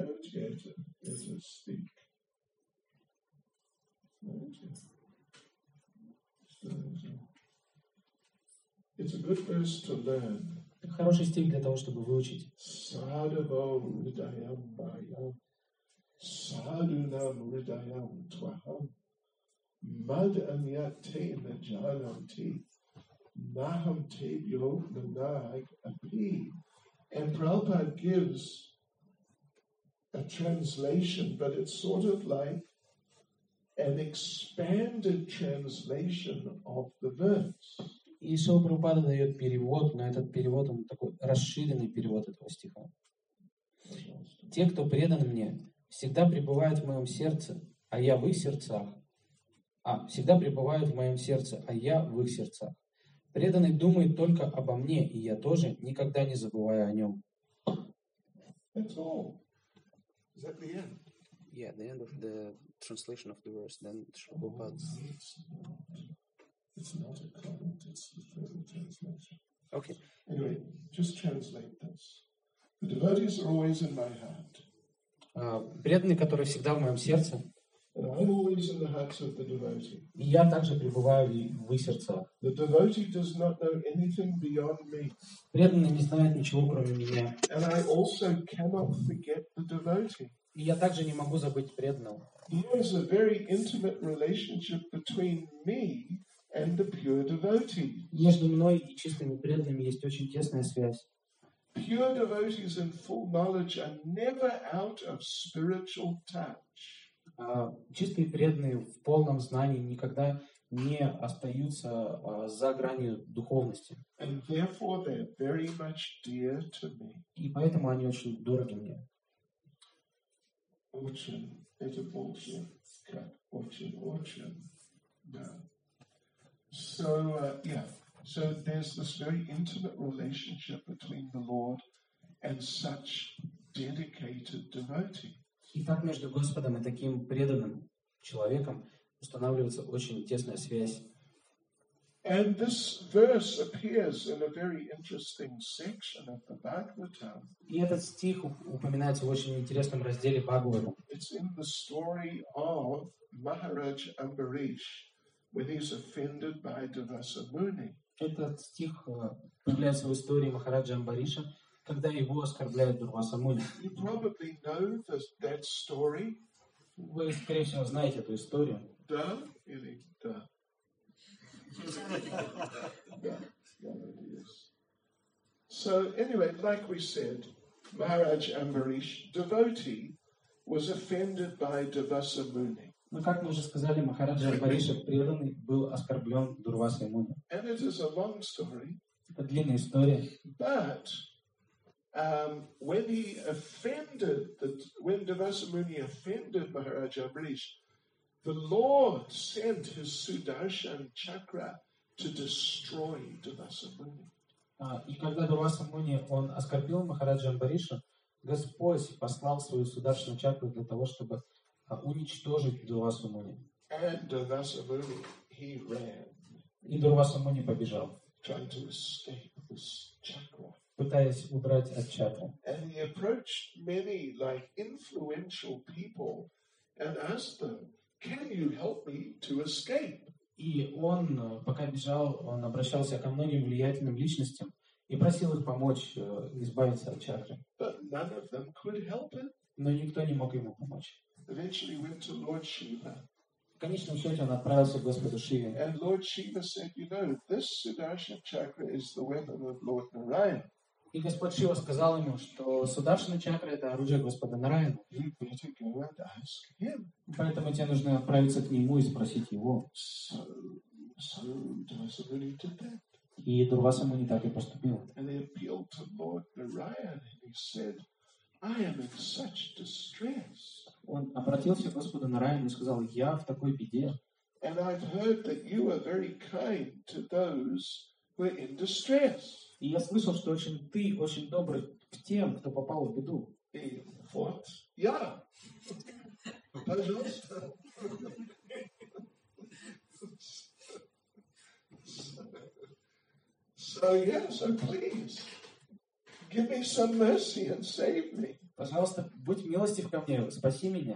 It's a good verse to learn. Это хороший стих для того, чтобы выучить. Sadhavo hridayam bhayam, sadhunam hridayam tvaham, mad anyate najanam te, naham tebyo nanag api. And Prabhupada gives a translation, but it's sort of like an expanded translation of the verse. И Шрила Прабхупада дает перевод, но этот перевод, он такой расширенный перевод этого стиха. Те, кто предан мне, всегда пребывают в моем сердце, а я в их сердцах. Всегда пребывают в моем сердце, а я в их сердцах. Преданный думает только обо мне, и я тоже никогда не забываю о нем. That's all. Is that the end? Yeah, the end of the translation of the verse. Then Srila Prabhupada. It's not a comment, it's a further translation. Okay. Anyway, just translate this. The devotees are always in my heart. Преданный, который всегда в моем сердце, And I'm always in the hearts of the devotee. и я также пребываю в их сердцах. The devotee does not know anything beyond me. Преданный не знает ничего, кроме меня. And I also cannot forget the devotee. И я также не могу забыть преданного. There is a very intimate relationship between me and the pure devotee. Между мной и чистыми преданными есть очень тесная связь. Pure devotees in full knowledge are never out of spiritual touch. Чистые преданные в полном знании никогда не остаются за гранью духовности. And therefore they're very much dear to me. И поэтому они очень дороги мне. Очень. Это больше как очень. Да. So, so there's this very intimate relationship between the Lord and such dedicated devotee. И так между Господом и таким преданным человеком устанавливается очень тесная связь. And this verse appears in a very interesting section of the Bhagavatam. И этот стих упоминается в очень интересном разделе Бхагавата. It's in the story of Maharaj Ambarish, when he's offended by Durvasa Muni. Этот стих появляется в истории Махараджа Амбариша, когда его оскорбляет Дурваса Муни. You probably know that story. Вы, скорее всего, знаете эту историю. Да или да? Да, it is. So anyway, like we said, Maharaj Ambarish, devotee, was offended by Durvasa Muni. Но, как мы уже сказали, Махараджа Амбариша, преданный, был оскорблен Дурвасой Муни. And it is a long story. Это длинная история. But when Durvasa Muni offended Maharaja Ambarish, the Lord sent his Sudarshan Chakra to destroy Durvasa Muni. И когда Дурваса Муни, он оскорбил Махараджа Амбариша, Господь послал свою Сударшину чакру для того, чтобы уничтожить Дурвасу Муни. And Durvasa Muni, he ran, И Дурваса Муни побежал, trying to escape this chakra. пытаясь убрать от чакры. And he approached many influential people and asked them, "Can you help me to escape?" И он, пока бежал, он обращался ко многим влиятельным личностям и просил их помочь избавиться от чакры. But none of them could help him. Но никто не мог ему помочь. Eventually went to Lord Shiva. В конечном счете он отправился к Господу Шиве. And Lord Shiva said, this Sudarshan chakra is the weapon of Lord Narayana. И Господь Шива сказал ему, что Сударшана чакра — это оружие Господа Нараяна. You better go and ask him. Поэтому тебе нужно отправиться к нему и спросить его. So Durvasa Muni did that. И Дурваса Муни так и поступил. And he appealed to Lord Narayana and he said, I am in such distress. Он обратился к Господу Нараяну и сказал: я в такой беде. And I've heard that you are very kind to those who are in distress. И я слышал, что ты очень добрый к тем, кто попал в беду. И вот я. Пожалуйста. So please, give me some mercy and save me. Пожалуйста, будь милостив ко мне, спаси меня.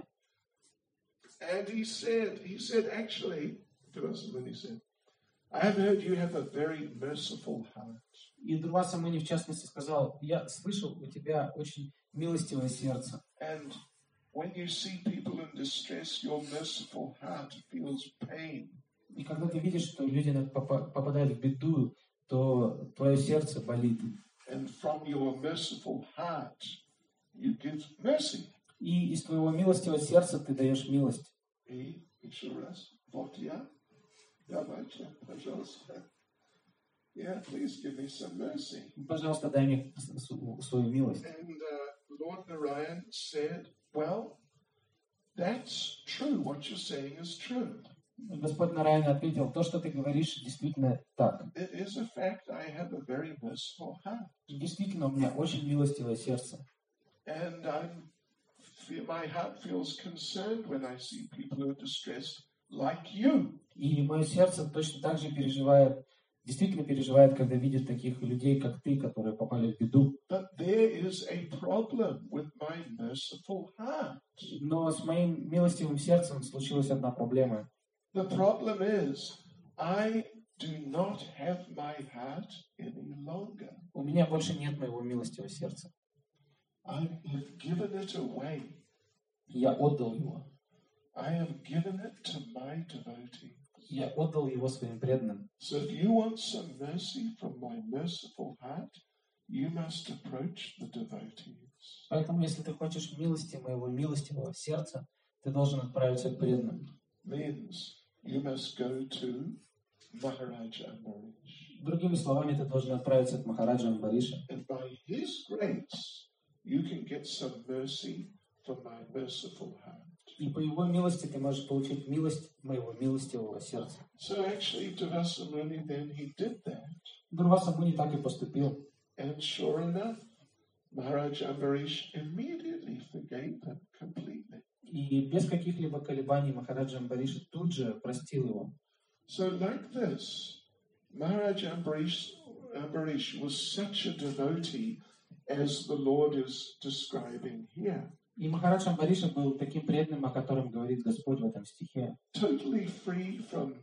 And he said actually, when he said, I have heard you have a very merciful heart. И Дурваса Муни, в частности, сказал: я слышал, у тебя очень милостивое сердце. And when you see people in distress, your merciful heart feels pain. И когда ты видишь, что люди попадают в беду, то твое сердце болит. And from your merciful heart, you give mercy. И из твоего милостивого сердца ты даешь милость. И еще раз, вот я. Давайте, пожалуйста. Yeah, please give me some mercy. Пожалуйста, дай мне свою милость. And Lord Narayan said, well, that's true. What you're saying is true. Господь Нараяна ответил: то, что ты говоришь, действительно так. It is a fact. I have a very merciful heart. Действительно, у меня очень милостивое сердце. And my heart feels concerned when I see people who are distressed like you. И мое сердце точно так же переживает, действительно переживает, когда видит таких людей, как ты, которые попали в беду. But there is a problem with my merciful heart. Но с моим милостивым сердцем случилась одна проблема. The problem is, I do not have my heart any longer. У меня больше нет моего милостивого сердца. I have given it away. Я отдал его. I have given it to my devotee. Я отдал его своим преданным. So if you want some mercy from my merciful heart, you must approach the devotees. Поэтому, если ты хочешь милости моего милостивого сердца, ты должен отправиться к преданным. Means you must go to Maharaja Ambarish. Другими словами, ты должен отправиться к Махараджа Амбариша. And by his grace, you can get some mercy from my merciful heart. И по его милости ты можешь получить милость моего милостивого сердца. So actually, Durvasa Muni then he did that. Дурваса Муни так и поступил. And sure enough, Maharaj Ambarish immediately forgave him completely. И без каких-либо колебаний Махараджа Амбариша тут же простил его. So like this, Maharaj Ambarish was such a devotee as the Lord is describing here. И Махарадж Амбариша был таким преданным, о котором говорит Господь в этом стихе. Totally free from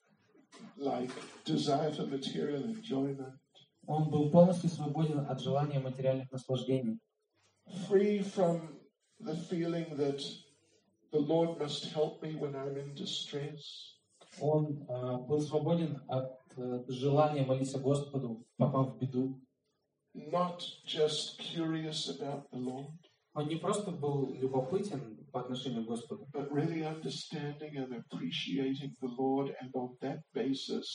desire for material enjoyment. Он был полностью свободен от желания материальных наслаждений. Free from the feeling that the Lord must help me when I'm in distress. Он был свободен от желания молиться Господу, попав в беду. Not just curious about the Lord. Он не просто был любопытен по отношению к Господу, but really understanding and appreciating the Lord, and on that basis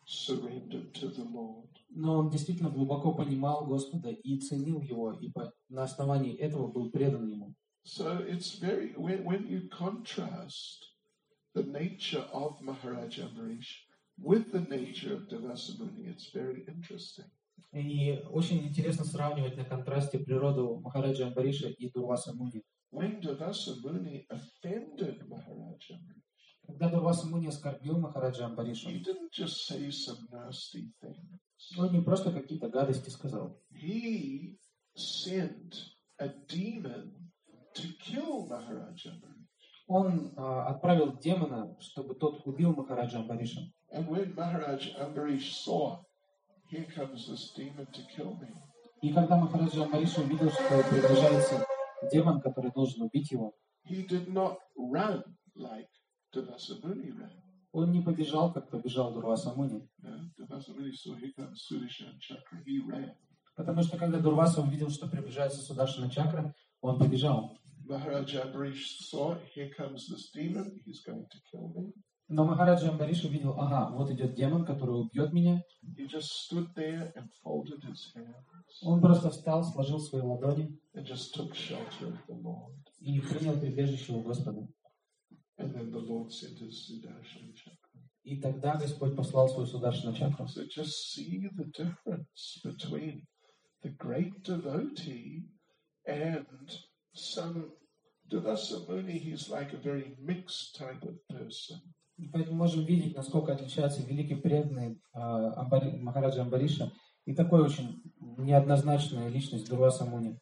surrendered to the Lord. Но он действительно глубоко понимал Господа и ценил его, и на основании этого был предан ему. So it's very, when you contrast the nature of Maharaja Ambarish with the nature of Durvasa Muni, it's very interesting. И очень интересно сравнивать на контрасте природу Махараджа Амбариша и Дурваса Муни. When Durvasa Muni offended Maharaja Ambarish, Когда Дурваса Муни оскорбил Махараджа Амбариша, he didn't just say some nasty things. он не просто какие-то гадости сказал. He sent a demon to kill Maharaja Ambarish. Он отправил демона, чтобы тот убил Махараджа Амбариша. And when Maharaj Ambarish saw, here comes this demon to kill me, И когда Махараджа Амбариша увидел, что приближается демон, который должен убить его, he did not run like Durvasa Muni ran. он не побежал, как побежал Дурваса Муни. Durvasa Muni saw, here comes Sudarshan Chakra, he ran. Потому что когда Дурваса увидел, что приближается Сударшана Чакра, он побежал. Maharaj Ambarish saw, here comes this demon, he's going to kill me. Но Махараджа Амбариш увидел, ага, вот идет демон, который убьет меня. He just stood there and folded his hands Он просто встал, сложил свои ладони and just took shelter of the Lord. и принял прибежище у Господа. And then the Lord sent his Sudarshan Chakra. И тогда Господь послал свою Сударшана Чакру. So just see the difference between the great devotee and some Durvasa Muni. He's like a very mixed type of person. И поэтому можем видеть, насколько отличается великий преданный Махараджа Амбариша и такой очень неоднозначная личность Дурваса Муни.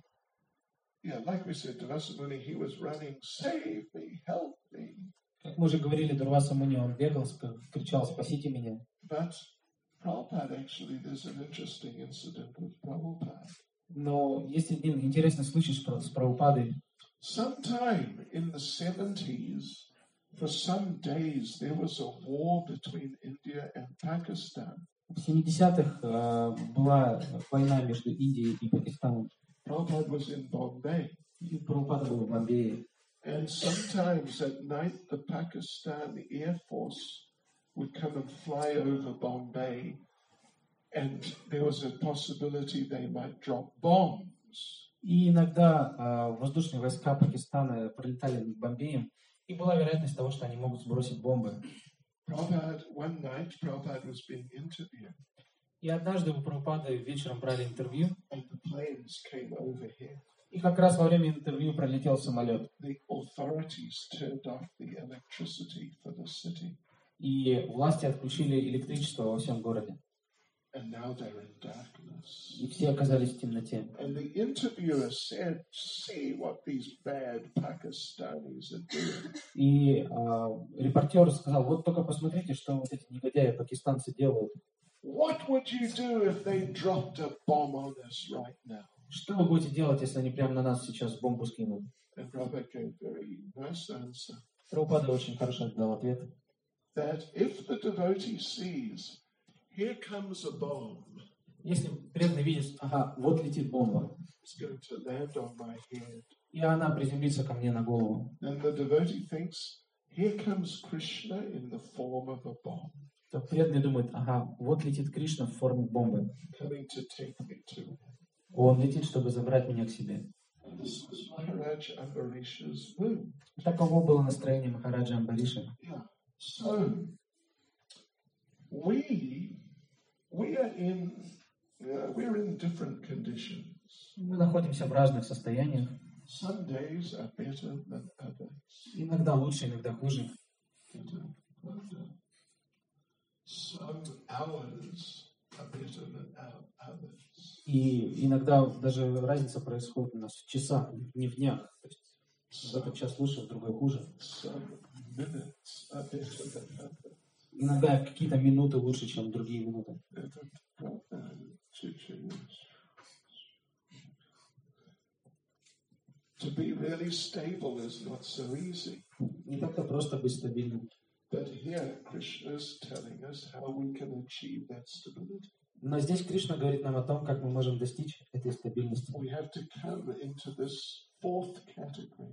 Yeah, like we said, Durvasa Muni, he was running, save me, help me. Как мы уже говорили, Дурваса Муни, он бегал, кричал, спасите меня. But Prabhupada, actually, there's an interesting incident with Prabhupada. Но есть один интересный случай с Прабхупадой. Sometime in the 70s, for some days, there was a war between India and Pakistan. В 70-х была война между Индией и Пакистаном. Prabhupada was in Bombay. И Прабхупада был в Бомбее. And sometimes at night, the Pakistan Air Force would come and fly over Bombay, and there was a possibility they might drop bombs. И иногда воздушные войска Пакистана пролетали над Бомбеем, и была вероятность того, что они могут сбросить бомбы. One night, Prabhupada was being interviewed, И однажды у Прабхупады вечером брали интервью, and the planes came over here. и как раз во время интервью пролетел самолет. The authorities turned off the electricity for the city, И власти отключили электричество во всем городе. and now they're in darkness. И все оказались в темноте. And the interviewer said, see what these bad Pakistanis are doing. И репортер сказал, вот только посмотрите, что вот эти негодяи пакистанцы делают. What would you do if they dropped a bomb on us right now? Что вы будете делать, если они прямо на нас сейчас бомбу скинут? And Prabhupada gave a very nice answer, Прабхупада очень хорошо дал ответ. that if the devotee sees, here comes a bomb, Если преданный видит, ага, вот летит бомба, it's going to land on my head, и она приземлится ко мне на голову, then the devotee thinks, here comes Krishna in the form of a bomb, то преданный думает, ага, вот летит Кришна в форме бомбы. coming to take me to him. Он летит, чтобы забрать меня к себе. And this was Maharaj Ambarish's mood. Таково было настроение Махараджа Амбариша. Yeah. So we are in we're in different conditions. Мы находимся в разных состояниях. Some days are better than others. Иногда лучше, иногда хуже. Some hours are better than others. И иногда даже разница происходит у нас в часах, не в днях. То есть в этот час лучше, в другой хуже. Some minutes are better than others. Иногда какие-то минуты лучше, чем другие минуты. To be really stable is not so easy. Не так-то просто быть стабильным. But here Krishna is telling us how we can achieve that stability. Но здесь Кришна говорит нам о том, как мы можем достичь этой стабильности. We have to come into this fourth category.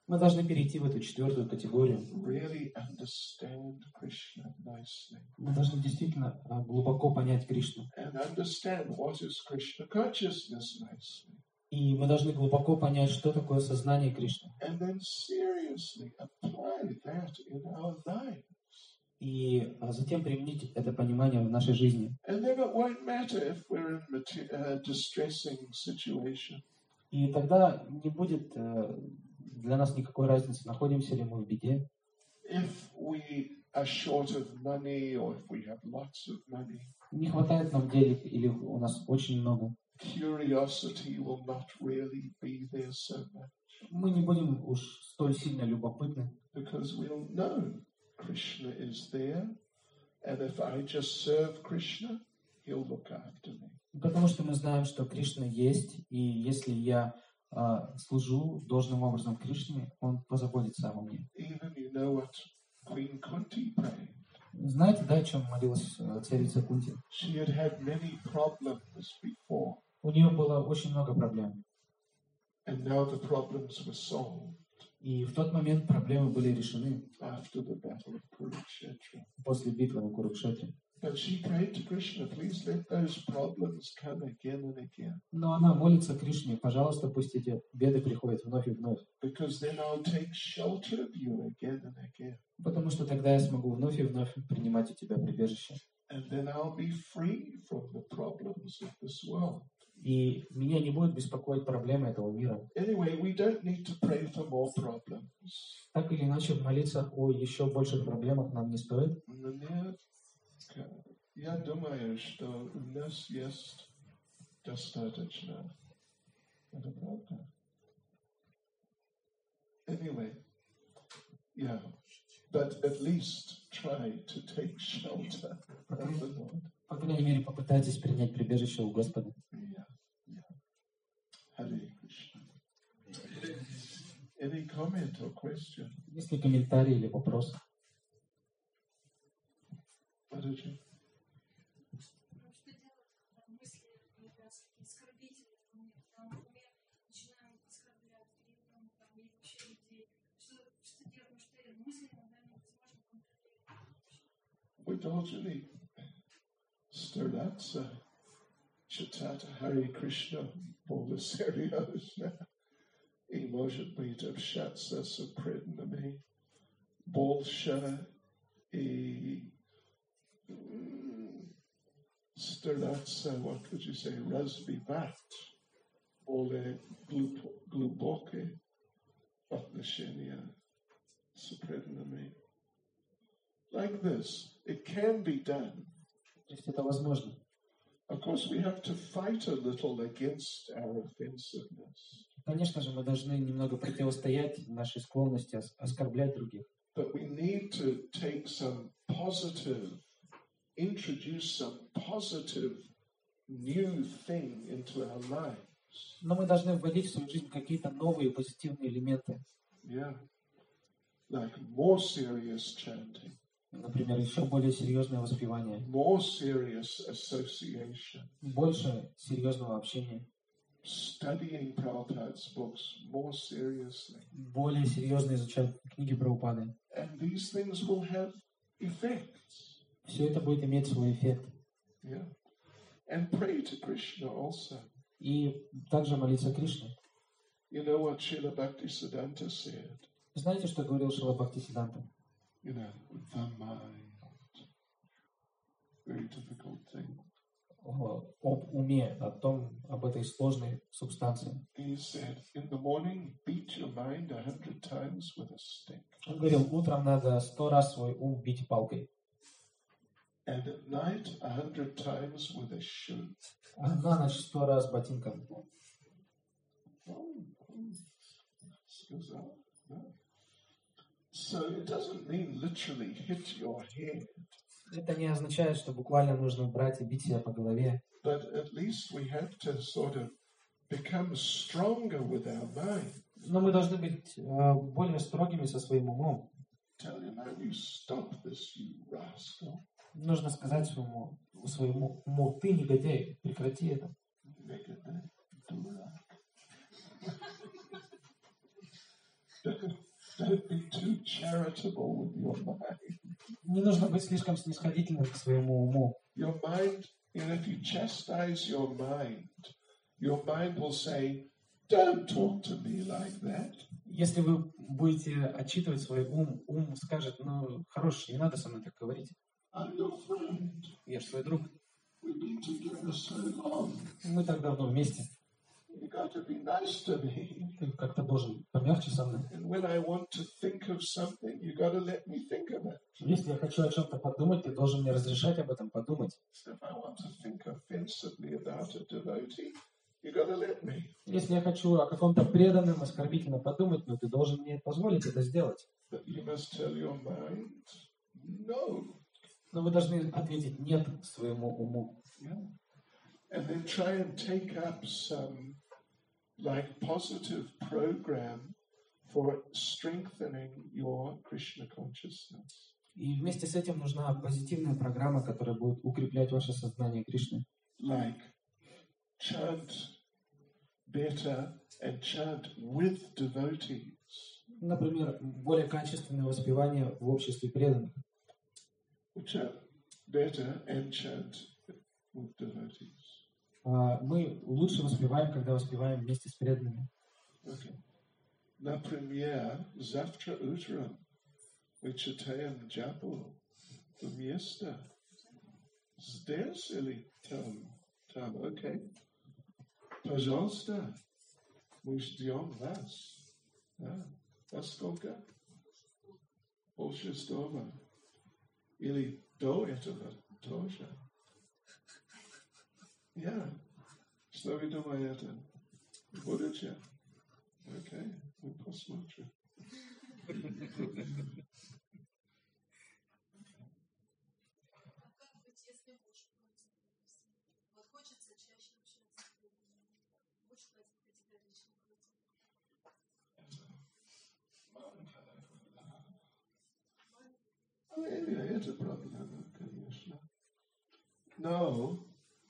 Мы должны перейти в эту четвертую категорию. really understand Krishna nicely Мы должны действительно глубоко понять Кришну. and understand what is Krishna consciousness nicely. И мы должны глубоко понять, что такое сознание Кришны. And then seriously apply that in our life. И затем применить это понимание в нашей жизни. And then it won't matter if we're in a distressing situation. И тогда не будет для нас никакой разницы, находимся ли мы в беде, If we are short of money or if we have lots of money, не хватает нам денег или у нас очень много. curiosity will not really be there so much Мы не будем уж столь сильно любопытны, because we'll know Krishna is there, and if I just serve Krishna, he'll look after me. потому что мы знаем, что Кришна есть, и если я служу должным образом Кришне, Он позаботится обо мне. Even you know what Queen Kunti prayed. Знаете, да, о чем молилась царица Кунти? She had had many problems before, У нее было очень много проблем. and now the problems were solved И в тот момент проблемы были решены after the battle of Kurukshetra. после битвы на Курукшетре. But she prayed to Krishna, please let those problems come again and again, Но она молится Кришне, пожалуйста, пусть эти беды приходят вновь и вновь, because then I'll take shelter of you again and again, потому что тогда я смогу вновь и вновь принимать у тебя прибежище. and then I'll be free from the problems of this world. И меня не будут беспокоить проблемы этого мира. Anyway, we don't need to pray for more problems. Так или иначе, молиться о еще больших проблемах нам не стоит. Нет, я думаю, что у нас есть достаточно. Это правда. Anyway, yeah, but at least try to take shelter of the Lord. По крайней мере, попытайтесь принять прибежище у Господа. Yeah, yeah. Hare Krishna. Any comment or question? Есть ли комментарии или вопросы? Mataji? Что делать, когда мысли появляются такие оскорбительные, когда мы начинаем оскорблять ребенка или вообще людей? Что делать? Потому что мысли иногда невозможно контролировать. We должны стараться читать Харе Кришна более серьезно и, может быть, общаться с преданными больше и стараться, what would you say, развивать более глубокие отношения с преданными. Like this, it can be done. То есть это возможно. Of course, we have to fight a little against our offensiveness, Конечно же, мы должны немного противостоять нашей склонности оскорблять других. but we need to take some positive, introduce some positive new thing into our lives. Но мы должны вводить в свою жизнь какие-то новые позитивные элементы. Yeah. Like more serious chanting, Например, еще более серьезное воспевание, more serious association, больше серьезного общения, studying Prabhupada's books more seriously. более серьезно изучать книги Прабхупады. And these things will have effects. Все это будет иметь свой эффект. Yeah. And pray to Krishna also. И также молиться Кришне. You know what Srila Bhaktisiddhanta said? Знаете, что говорил Шрила Бхактисиддханта? You know, the mind. Very difficult thing. Об уме, об этой сложной субстанции. He said, in the morning, beat your mind 100 times with a stick. Он говорил, утром надо 100 раз свой ум бить палкой, And at night, 100 times with a shoe. а на ночь 100 раз ботинком. So it doesn't mean literally hit your head, Это не означает, что буквально нужно брать и бить себя по голове. but at least we have to sort of become stronger with our mind. Но мы должны быть более строгими со своим умом. Tell you, no, you stop this, you rascal. Нужно сказать своему уму, ты негодяй, прекрати это. Durак. Don't be too charitable with your mind. Не нужно быть слишком снисходительным к своему уму. Your mind, if you chastise your mind will say, don't talk to me like that. Если вы будете отчитывать свой ум, ум скажет, ну, хорош, не надо со мной так говорить. I'm your friend. Я же твой друг. We've been together so long. Мы так давно вместе. You got to be nice to me. Ты как-то должен помягче со мной. And when I want to think of something, you got to let me think of it. Если я хочу о чем-то подумать, ты должен мне разрешать об этом подумать. So if I want to think offensively about a devotee, you got to let me. Если я хочу о каком-то преданном, оскорбительно подумать, ну, ты должен мне позволить это сделать. But you must tell your mind, no. Но вы должны ответить «нет» своему уму. Yeah. And then try and take up some positive program for strengthening your Krishna consciousness. И вместе с этим нужна позитивная программа, которая будет укреплять ваше сознание Кришны. Like chant better and chant with devotees. Например, более качественное воспевание в обществе преданных. Chant better and chant with devotees. Мы лучше воспеваем, когда воспеваем вместе с преданными. Okay. Например, завтра утром мы читаем джапу вместе. Здесь или там? Там, окей. Пожалуйста, мы ждем вас. Во сколько? 5:30. Или до этого тоже. Что вы думаете? Будете? Окей, мы посмотрим. Как быть, если муж против? Вот хочется чаще общаться с людьми. Муж категорично против. Это проблема, конечно. Но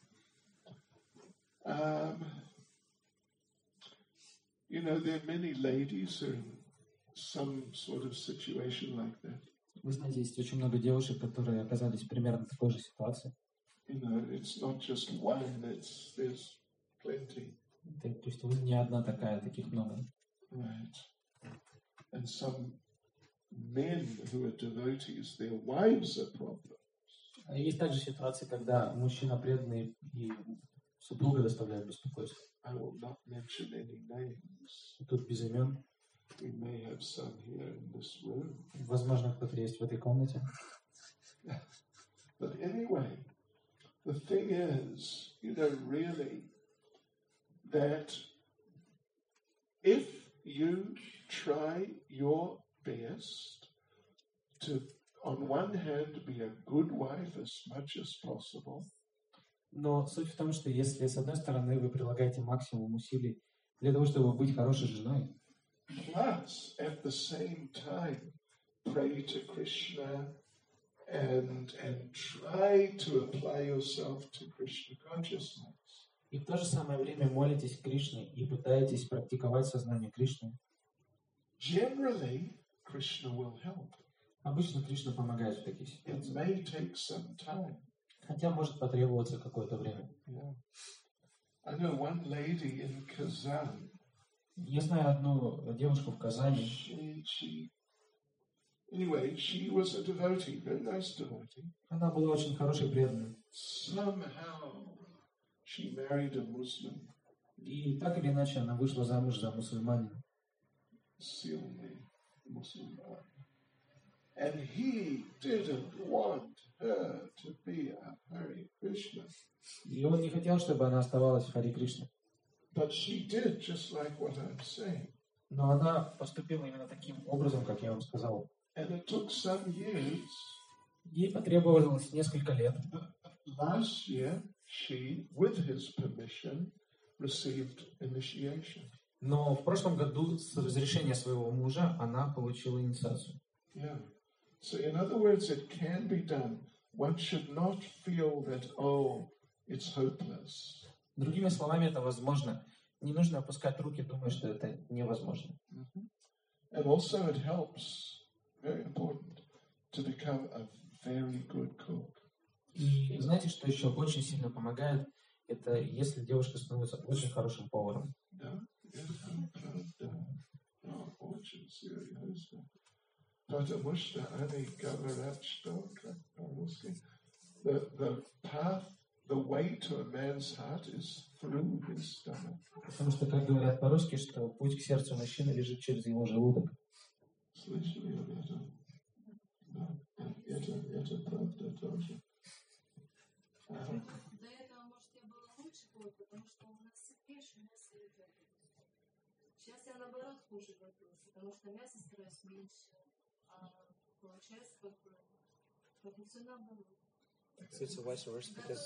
there are many ladies who are in some sort of situation like that. Вы знаете, есть очень много девушек, которые оказались примерно в такой же ситуации. It's not just one, there's plenty. То есть вы не одна такая, таких много. Right. And some men who are devotees, their wives are problems. Есть также ситуации, когда мужчина преданный и супруга доставляют беспокойство. I will not mention any names. Тут без имен. We may have some here in this room. Возможно, кто-то есть в этой комнате. But anyway, the thing is, really, that if you try your best to, on one hand, be a good wife as much as possible, но суть в том, что если, с одной стороны, вы прилагаете максимум усилий для того, чтобы быть хорошей женой, plus, at the same time, pray to Krishna and try to apply yourself to Krishna consciousness. И в то же самое время молитесь Кришне и пытаетесь практиковать сознание Кришны. Generally, Krishna will help. Обычно Кришна помогает в таких It ситуациях. may take some time. Хотя может потребоваться какое-то время. Yeah. I know one lady in Kazan. Я знаю одну девушку в Казани. She was a devotee, very nice devotee. Она была очень хорошей преданной. Somehow she married a Muslim. И так или иначе она вышла замуж за мусульманина. Silly Muslim. And he didn't want her to be a Hare Krishna. И он не хотел, чтобы она оставалась в Харе Кришне. But she did just like what I'm saying. Но она поступила именно таким образом, как я вам сказал. And it took some years. Ей потребовалось несколько лет. Last year, she, with his permission, received initiation. Но в прошлом году с разрешения своего мужа она получила инициацию. Yeah. So in other words, it can be done. One should not feel that, oh, it's hopeless. Другими словами, это возможно. Не нужно опускать руки, думая, что это невозможно. Mm-hmm. And also it helps, very important, to become a very good cook. И знаете, что еще очень сильно помогает? Это если девушка становится очень хорошим поваром. Да, очень серьезно. Потому что они говорят, что, как по-русски, the path, the way to a man's heart is through his stomach. Потому что, как говорят по-русски, что путь к сердцу мужчины лежит через его желудок. Слышали об этом? Да, это правда тоже. До этого, может, я была лучше, потому что у нас меньше мяса едят. Сейчас я, наоборот, хуже готовлю, потому что мясо стараюсь меньше, а получается как бы все наоборот. So it's vice versa because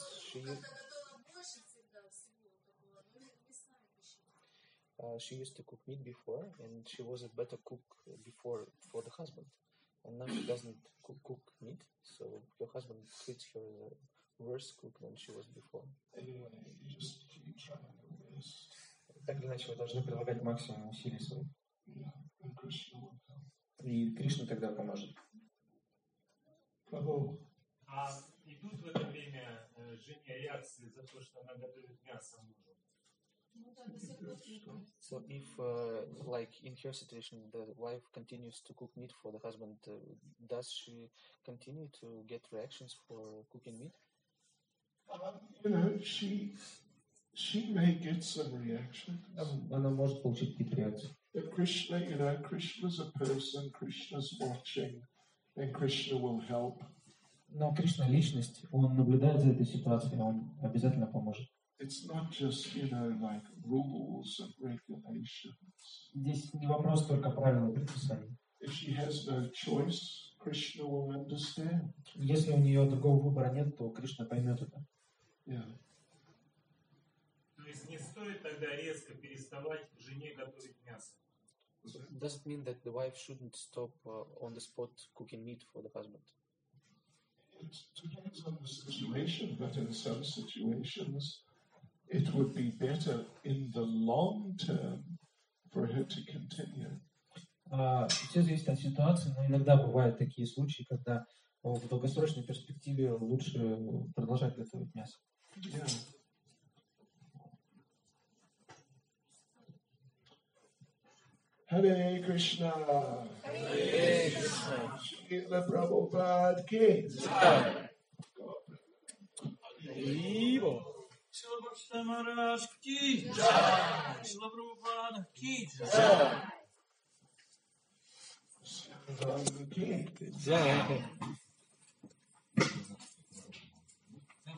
she used to cook meat before, and she was a better cook before for the husband. And now she doesn't cook meat, so her husband treats her as a worse cook than she was before. Anyway, you just keep trying your best. Так или иначе, вы должны прилагать максимум усилий своих. Yeah, and Krishna will help. И Кришна тогда поможет. Prabhu. А идут в это время жене реакции за то, что она готовит мясо мужу? So if, like in her situation, the wife continues to cook meat for the husband, does she continue to get reactions for cooking meat? You know, she may get some reaction. Она может получить какие-то реакции. But Krishna, you know, Krishna's a person, Krishna's watching, and Krishna will help. Но Кришна личность, он наблюдает за этой ситуацией, он обязательно поможет. It's not just, you know, like rules and regulations. Здесь не вопрос только правил и предписаний. If she has no choice, Krishna will understand. Если у нее другого выбора нет, то Кришна поймет это. Yeah. То есть не стоит тогда резко переставать жене готовить мясо? Does it mean that the wife shouldn't stop on the spot cooking meat for the husband? It depends on the situation, but in some situations, it would be better in the long term for her to continue. Все зависит от ситуации, но иногда бывают такие случаи, когда в долгосрочной перспективе лучше продолжать готовить мясо. Yeah. Hare Krishna. Hare Krishna. Srila Prabhupada ki. Шила Бхакти Махарадж ки джай, Шила Прабхупада ки джай. Ki.